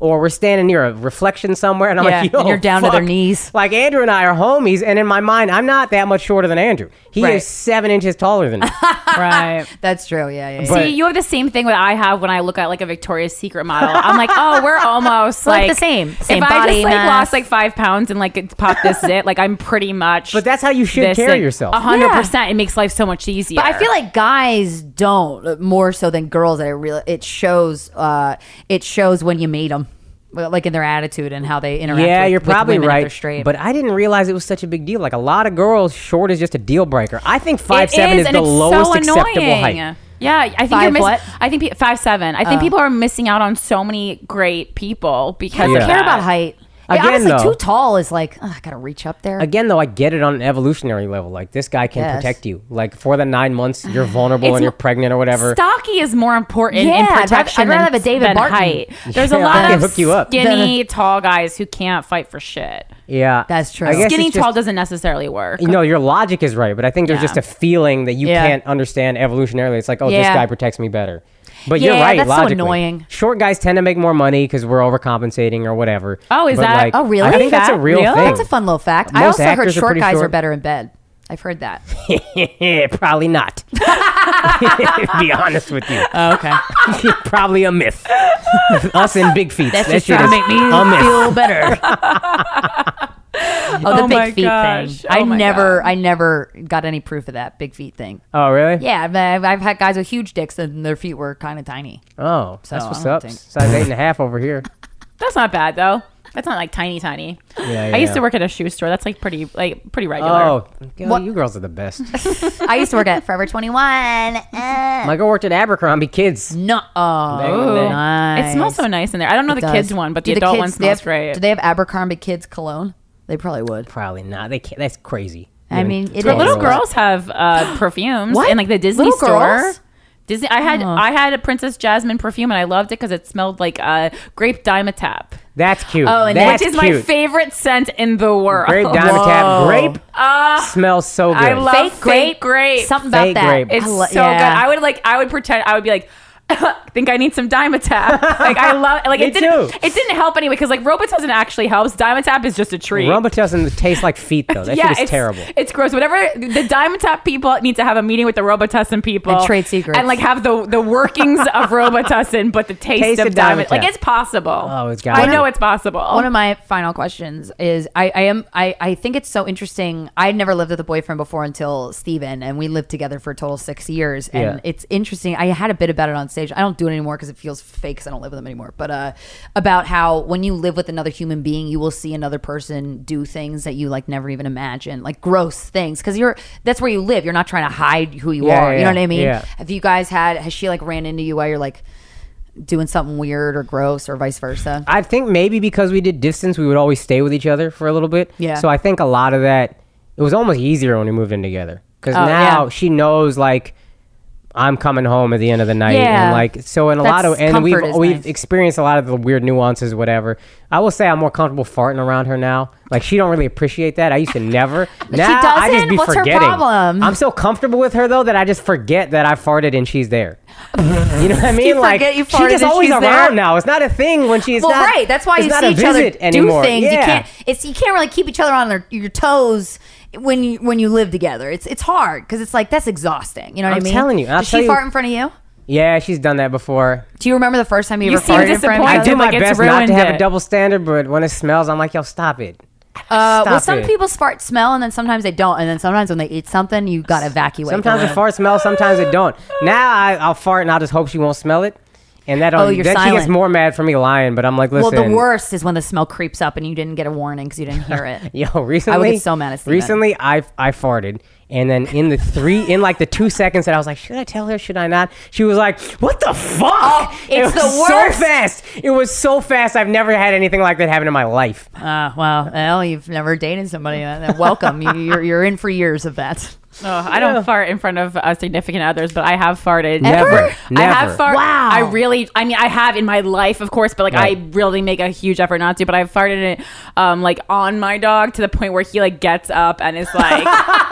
or we're standing near a reflection somewhere, and I'm Yeah, like, yo, and you're down to fuck. their knees. Like Andrew and I are homies, and in my mind, I'm not that much shorter than Andrew. He Right. is seven inches taller than me. Right. That's true. Yeah, yeah. yeah. But- See, you have the same thing that I have when I look at like a Victoria's Secret model. I'm like, oh, we're almost We're like like the same. Same if I body just like mass. lost like five pounds and like pop this zit, like I'm pretty much. But that's how you should this carry and yourself. A hundred Yeah. percent. It makes life so much easier. But I feel like guys don't uh, more so than girls. That it really it shows. Uh, it shows when you meet them, like in their attitude and how they interact. Yeah, with, you're with probably women if they're right. straight. But I didn't realize it was such a big deal. Like a lot of girls, short is just a deal breaker. I think five It seven is, and the it's lowest so acceptable annoying. height. Yeah, I think Five you're missing. what? I think pe- five seven. I think people are missing out on so many great people because I don't of care that. about height. Yeah, Again, honestly, though- too tall is like ugh, I gotta reach up there. Again, though, I get it on an evolutionary level. Like this guy can Yes. protect you. Like for the nine months you're vulnerable It's and you're mo- pregnant or whatever. Stocky is more important Yeah, in I'd rather- protection I'd rather than, have a David than Barton. height. There's Yeah, a I lot can of hook you up. skinny, tall guys who can't fight for shit. Yeah, That's true. I guess Skinny it's just- tall doesn't necessarily work. You know, your logic is right, but I think there's Yeah. just a feeling that you Yeah. can't understand evolutionarily. It's like, oh, this Yeah. guy protects me better. But Yeah, you're right, that's so logically. annoying. Short guys tend to make more money because we're overcompensating or whatever. Oh, is But, that- like, Oh, really? I think that's a That- real really? thing. That's a fun little fact. I Most also heard actors are short pretty guys short. are better in bed. I've heard that. Probably not. Be honest with you. Oh, okay. Probably a myth. Us and big feet. That's that just shit trying to is make me a myth. feel better. Oh, the Oh big my feet gosh. thing. Oh I my never, God. I never got any proof of that big feet thing. Oh, really? Yeah, I've, I've I've had guys with huge dicks and their feet were kind of tiny. Oh, So, that's I what's don't up. think- Size eight and a half over here. That's not bad though. That's not like tiny, tiny. Yeah, I used yeah. to work at a shoe store. That's like pretty, like pretty regular. Oh, girl, What- you girls are the best. I used to work at Forever twenty-one. Uh, My girl worked at Abercrombie Kids. no, oh, Back in the day. nice. It smells so nice in there. I don't know the It kids does. one, but Do the adult kids- one they smells have- great. Do they have Abercrombie Kids cologne? They probably would. Probably not. They can't. That's crazy. I Yeah, mean, it But is. little Girls. girls have uh, perfumes What? in like the Disney Little store. girls? Disney. I had Oh. I had a Princess Jasmine perfume and I loved it because it smelled like uh, grape Dimetapp, That's cute. Oh, and That's which is cute. my favorite scent in the world. Grape Dimetapp. Grape Uh, smells so good. I love Fake fake grape? grape. Something about Fake that. grape. It's I lo- so yeah. good. I would like. I would pretend. I would be like. think I need some Dimetapp. Like I love. Like Me it didn't. too. It didn't help anyway because like Robitussin actually helps. Dimetapp is just a treat. Robitussin tastes like feet though. That yeah, shit is it's terrible. It's gross. Whatever the Dimetapp people need to have a meeting with the Robitussin people And trade secrets. and like have the the workings of Robitussin, but the taste, Taste of of Dimetapp. Dimetapp. Like it's possible. Oh, it's got I to know be. it's possible. One of my final questions is I, I am I, I think it's so interesting. I'd never lived with a boyfriend before until Steven, and we lived together for a total of six years. And Yeah. it's interesting. I had a bit about it on stage. I don't do it anymore because it feels fake because I don't live with them anymore. But uh, about how when you live with another human being, you will see another person do things that you like never even imagined, like gross things. Because you're that's where you live. You're not trying to hide who you Yeah, are. You yeah, know what I mean? yeah. Have you guys had? Has she like ran into you while you're like doing something weird or gross or vice versa? I think maybe because we did distance, we would always stay with each other for a little bit. Yeah. So I think a lot of that, it was almost easier when we moved in together. Because Oh, now yeah. she knows, like, I'm coming home at the end of the night. Yeah. And, like, so in a lot of, That's- and we've, comfort is we've nice. experienced a lot of the weird nuances, whatever. I will say I'm more comfortable farting around her now. Like, she don't really appreciate that. I used to never. now she I just doesn't? be What's her forgetting. problem? I'm so comfortable with her, though, that I just forget that I farted and she's there. You know what I mean? You like, forget you she farted just and always she's around there? now. It's not a thing when she's well, not. right. That's why it's you not see a each other visit do anymore. things. Yeah. You can't. It's you can't really keep each other on their, your toes when you when you live together. It's it's hard because it's like that's exhausting. You know what I'm I mean? telling you, I'll Does tell she you- fart in front of you? Yeah, she's done that before. Do you remember the first time you, You ever seem farted in front of disappointed. I each do other? my like it's best not to ruined have it. a double standard, but when it smells, I'm like, yo, stop it. Uh, well, Stop some it. people's fart smell, and then sometimes they don't, and then sometimes when they eat something, you gotta evacuate. Sometimes the the room. fart smells, sometimes it don't. Now I, I'll fart and I'll just hope she won't smell it. And that Oh, don't, you're then she gets silent. more mad for me lying, but I'm like, Well, listen. the worst is when the smell creeps up and you didn't get a warning because you didn't hear it. Yo, recently, I would get so mad at Steven. recently I I farted, and then in the three, in like the two seconds that I was like, should I tell her? Should I not? She was like, what the fuck? Oh, it it's was the worst. so fast. It was so fast. I've never had anything like that happen in my life. Uh, well, well, you've never dated somebody. Uh, welcome. you, you're you're in for years of that. Oh, I don't fart in front of uh, significant others, but I have farted. Never, Ever? I have never. farted. Wow. I really, I mean, I have in my life, of course, but like Right. I really make a huge effort not to. But I've farted it, um, like on my dog to the point where he like gets up and is like,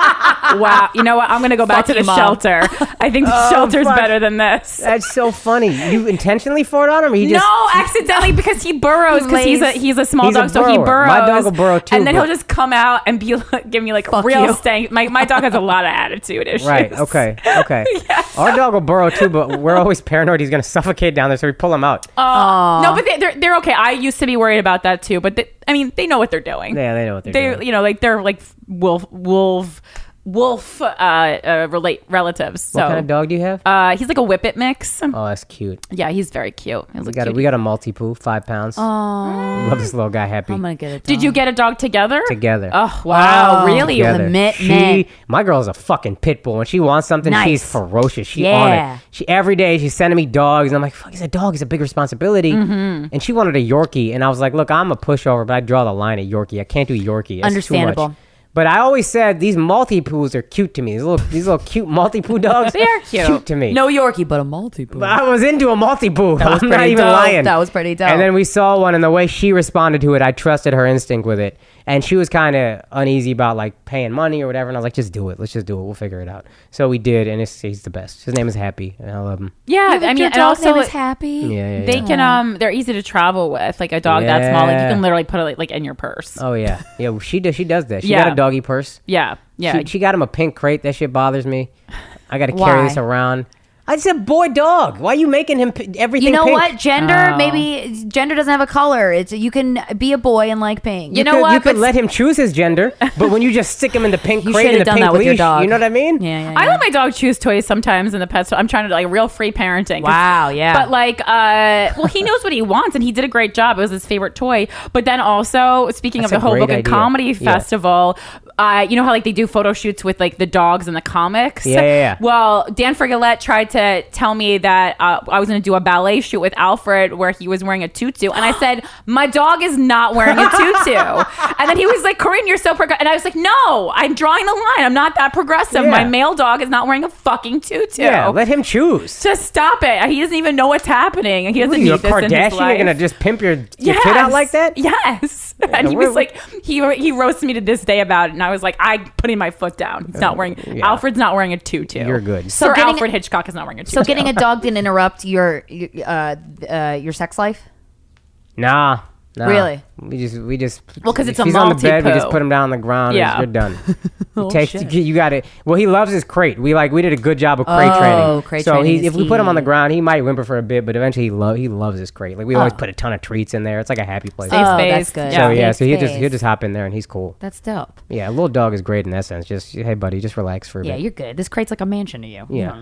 Wow. You know what? I'm going to go back Fuck to the you, Mom. shelter. I think the Oh, shelter's fuck. better than this. That's so funny. You intentionally fart on him? Or you just, no, accidentally because he burrows because he's a lays- he's a small He's a dog, so he burrower. burrows. My dog will burrow too, and then but- he'll just come out and be like, give me like Fuck real you. stank. My my dog has a lot of attitude issues. Right. Okay. Okay. Yes. Our dog will burrow too, but we're always paranoid he's gonna suffocate down there, so we pull him out. Uh, no, but they, they're they're okay. I used to be worried about that too, but they, I mean, they know what they're doing. Yeah, they know what they're They, doing. you know, like they're like wolf wolf wolf uh, uh relate relatives. So What kind of dog do you have? uh, he's like a whippet mix. Oh, that's cute. Yeah, he's very cute. He's We a got a, cutie. we got a Maltipoo, five pounds. Oh, Love this little guy. Happy I'm gonna get it. Did you get a dog together? together. Oh wow, Oh, really? Together. the mitt- she, mitt. my girl's a fucking pit bull. When she wants something, Nice. she's ferocious. She on Yeah. it. She every day she's sending me dogs, and I'm like, "Fuck, he's a dog. He's a big responsibility." Mm-hmm. And she wanted a Yorkie, and I was like, "Look, I'm a pushover, but I draw the line at Yorkie. I can't do Yorkie. That's Understandable. Too much." But I always said these Maltipoos are cute to me. These little, these little cute Maltipoo dogs. They are cute. Cute to me. No Yorkie, but a Maltipoo. I was into a Maltipoo. That was I'm not pretty even dope. lying. That was pretty dope. And then we saw one, and the way she responded to it, I trusted her instinct with it. And she was kind of uneasy about like paying money or whatever. And I was like, just do it. Let's just do it. We'll figure it out. So we did, and it's, he's the best. His name is Happy, and I love him. Yeah, I mean, and also is happy. Yeah, yeah, they yeah. can um they're easy to travel with. Like a dog that small, like you Yeah. can literally put it like, like in your purse. Oh yeah, yeah. Well, she does. She does that. She Yeah. got a doggy purse. Yeah, yeah. She, she got him a pink crate. That shit bothers me. I got to carry Why? this around. I said, boy, dog. Why are you making him p- everything? You know pink? what? Gender, Oh. maybe gender doesn't have a color. It's you can be a boy and like pink. You know could, what? You could But- let him choose his gender, but when you just stick him in the pink You crate should've and the done pink that with leash, your dog. you know what I mean? Yeah, yeah, yeah. I let my dog choose toys sometimes in the pet store. I'm trying to like real free parenting. 'cause- Wow, yeah. But like, uh, well, he knows what he wants, and he did a great job. It was his favorite toy. But then also, speaking That's of the a great Hoboken idea. Comedy Yeah. Festival, uh, you know how like they do photo shoots with like the dogs and the comics. Yeah, yeah, yeah. Well, Dan Frigolette tried to tell me that uh, I was going to do a ballet shoot with Alfred where he was wearing a tutu, and I said my dog is not wearing a tutu. And then he was like, "Corinne, you're so progressive," and I was like, "No, I'm drawing the line. I'm not that progressive. Yeah. My male dog is not wearing a fucking tutu." Yeah, let him choose. Just stop it. He doesn't even know what's happening. He What doesn't are you, a need this in his Kardashian? life. You're gonna just pimp your, your Yes. kid out like that? Yes. and he we're- was like, he he roasted me to this day about it, and I was like, I'm putting my foot down. He's not wearing. yeah. Alfred's not wearing a tutu. You're good. So So getting- Alfred Hitchcock is not wearing a tutu. So getting a dog didn't interrupt your your, uh, uh, your sex life? Nah. Nah. Really? We just, we just. Well, 'cause if it's a he's on the bed. We multi-poo. just put him down on the ground. Yeah. and you're done. Oh, It takes, shit. you, you got it. Well, he loves his crate. We like we did a good job of crate Oh, training. crate so training he, is if we put him on the key. ground, he might whimper for a bit, but eventually he love he loves his crate. Like we always Oh. put a ton of treats in there. It's like a happy place. Safe Oh, space. that's good. So yeah, Safe so he'll just space. he'll just hop in there and he's cool. That's dope. Yeah, a little dog is great in that sense. Just hey, buddy, just relax for a Yeah, bit. you're good. This crate's like a mansion to you. You Yeah. don't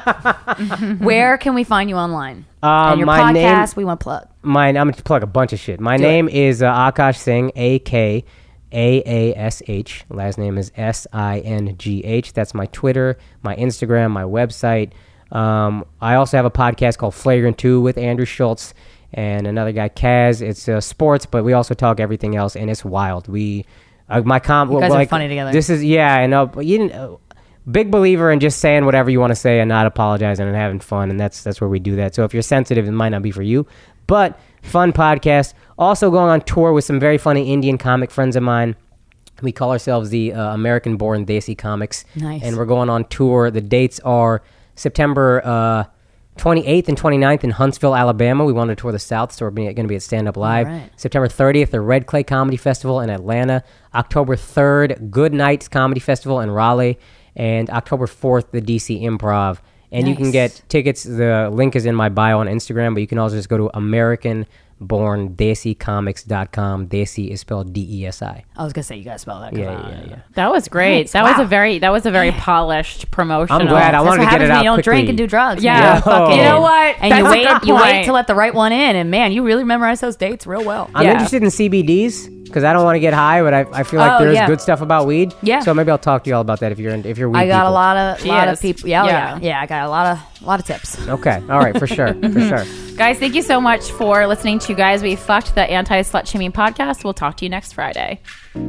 know. Where can we find you online? Uh, and your my name- podcast, we want to plug. Mine, I'm gonna plug a bunch of shit. My Do name is uh, Akash Singh, A K A A S H. Last name is S I N G H. That's my Twitter, my Instagram, my website. Um, I also have a podcast called Flagrant two with Andrew Schultz and another guy, Kaz. It's uh, sports, but we also talk everything else, and it's wild. We, uh, my com, You guys well, are like, funny together. This is yeah, and uh, but you didn't. Uh, Big believer in just saying whatever you want to say and not apologizing and having fun, and that's that's where we do that. So if you're sensitive, it might not be for you, but fun podcast. Also going on tour with some very funny Indian comic friends of mine. We call ourselves the uh, American-born Desi Comics, Nice. and we're going on tour. The dates are September uh, twenty-eighth and twenty-ninth in Huntsville, Alabama. We want to tour the South, so we're going to be at Stand Up Live. right. September thirtieth, the Red Clay Comedy Festival in Atlanta. October third, Good Nights Comedy Festival in Raleigh. And October fourth, the D C Improv. And you can Nice. get tickets. The link is in my bio on Instagram, but you can also just go to American Born Desi Comics dot com. Desi is spelled D E S I. I was gonna say you gotta spell that. 'cause Yeah, I- yeah, yeah. That was great. Nice. That was Wow. a very that was a very polished promotion. I'm glad. I That's wanted what to get happens it when out you don't quickly. drink and do drugs. Yeah, man. Yo. Fucking- You know what? And That's you a wait, good you wait point. to let the right one in, and man, you really memorize those dates real well. I'm Yeah. interested in C B Ds because I don't want to get high, but I, I feel like Oh, there's yeah. good stuff about weed. Yeah. So maybe I'll talk to you all about that if you're in, if you're weed I got people. a lot of lot of Cheers. people. Yeah, oh, Yeah. yeah, yeah. I got a lot of lot of tips. Okay. All right. For sure. For sure. Guys, thank you so much for listening to Guys We Fucked, the anti-slut shaming podcast. We'll talk to you next Friday.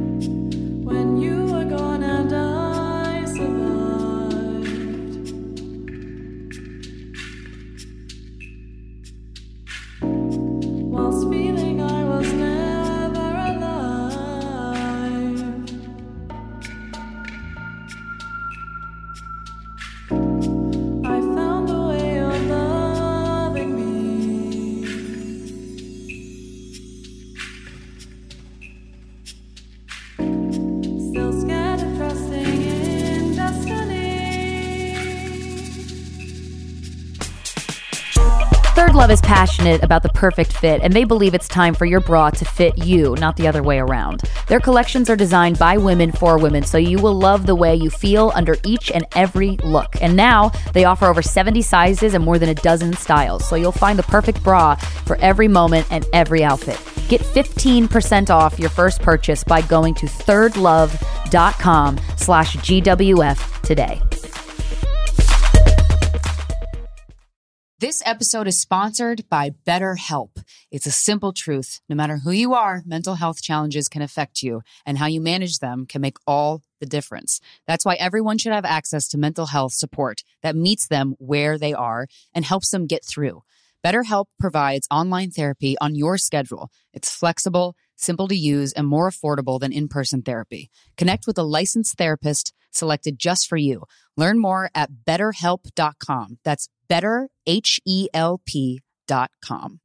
When you were gone and I survived, whilst feeling I was never alive. Love is passionate about the perfect fit, and they believe it's time for your bra to fit you, not the other way around. Their collections are designed by women for women, so you will love the way you feel under each and every look. And now they offer over seventy sizes and more than a dozen styles, so you'll find the perfect bra for every moment and every outfit. Get fifteen percent off your first purchase by going to thirdlove.com slash GWF today. This episode is sponsored by BetterHelp. It's a simple truth. No matter who you are, mental health challenges can affect you, and how you manage them can make all the difference. That's why everyone should have access to mental health support that meets them where they are and helps them get through. BetterHelp provides online therapy on your schedule. It's flexible, simple to use, and more affordable than in-person therapy. Connect with a licensed therapist selected just for you. Learn more at better help dot com. That's better, H E L P dot com.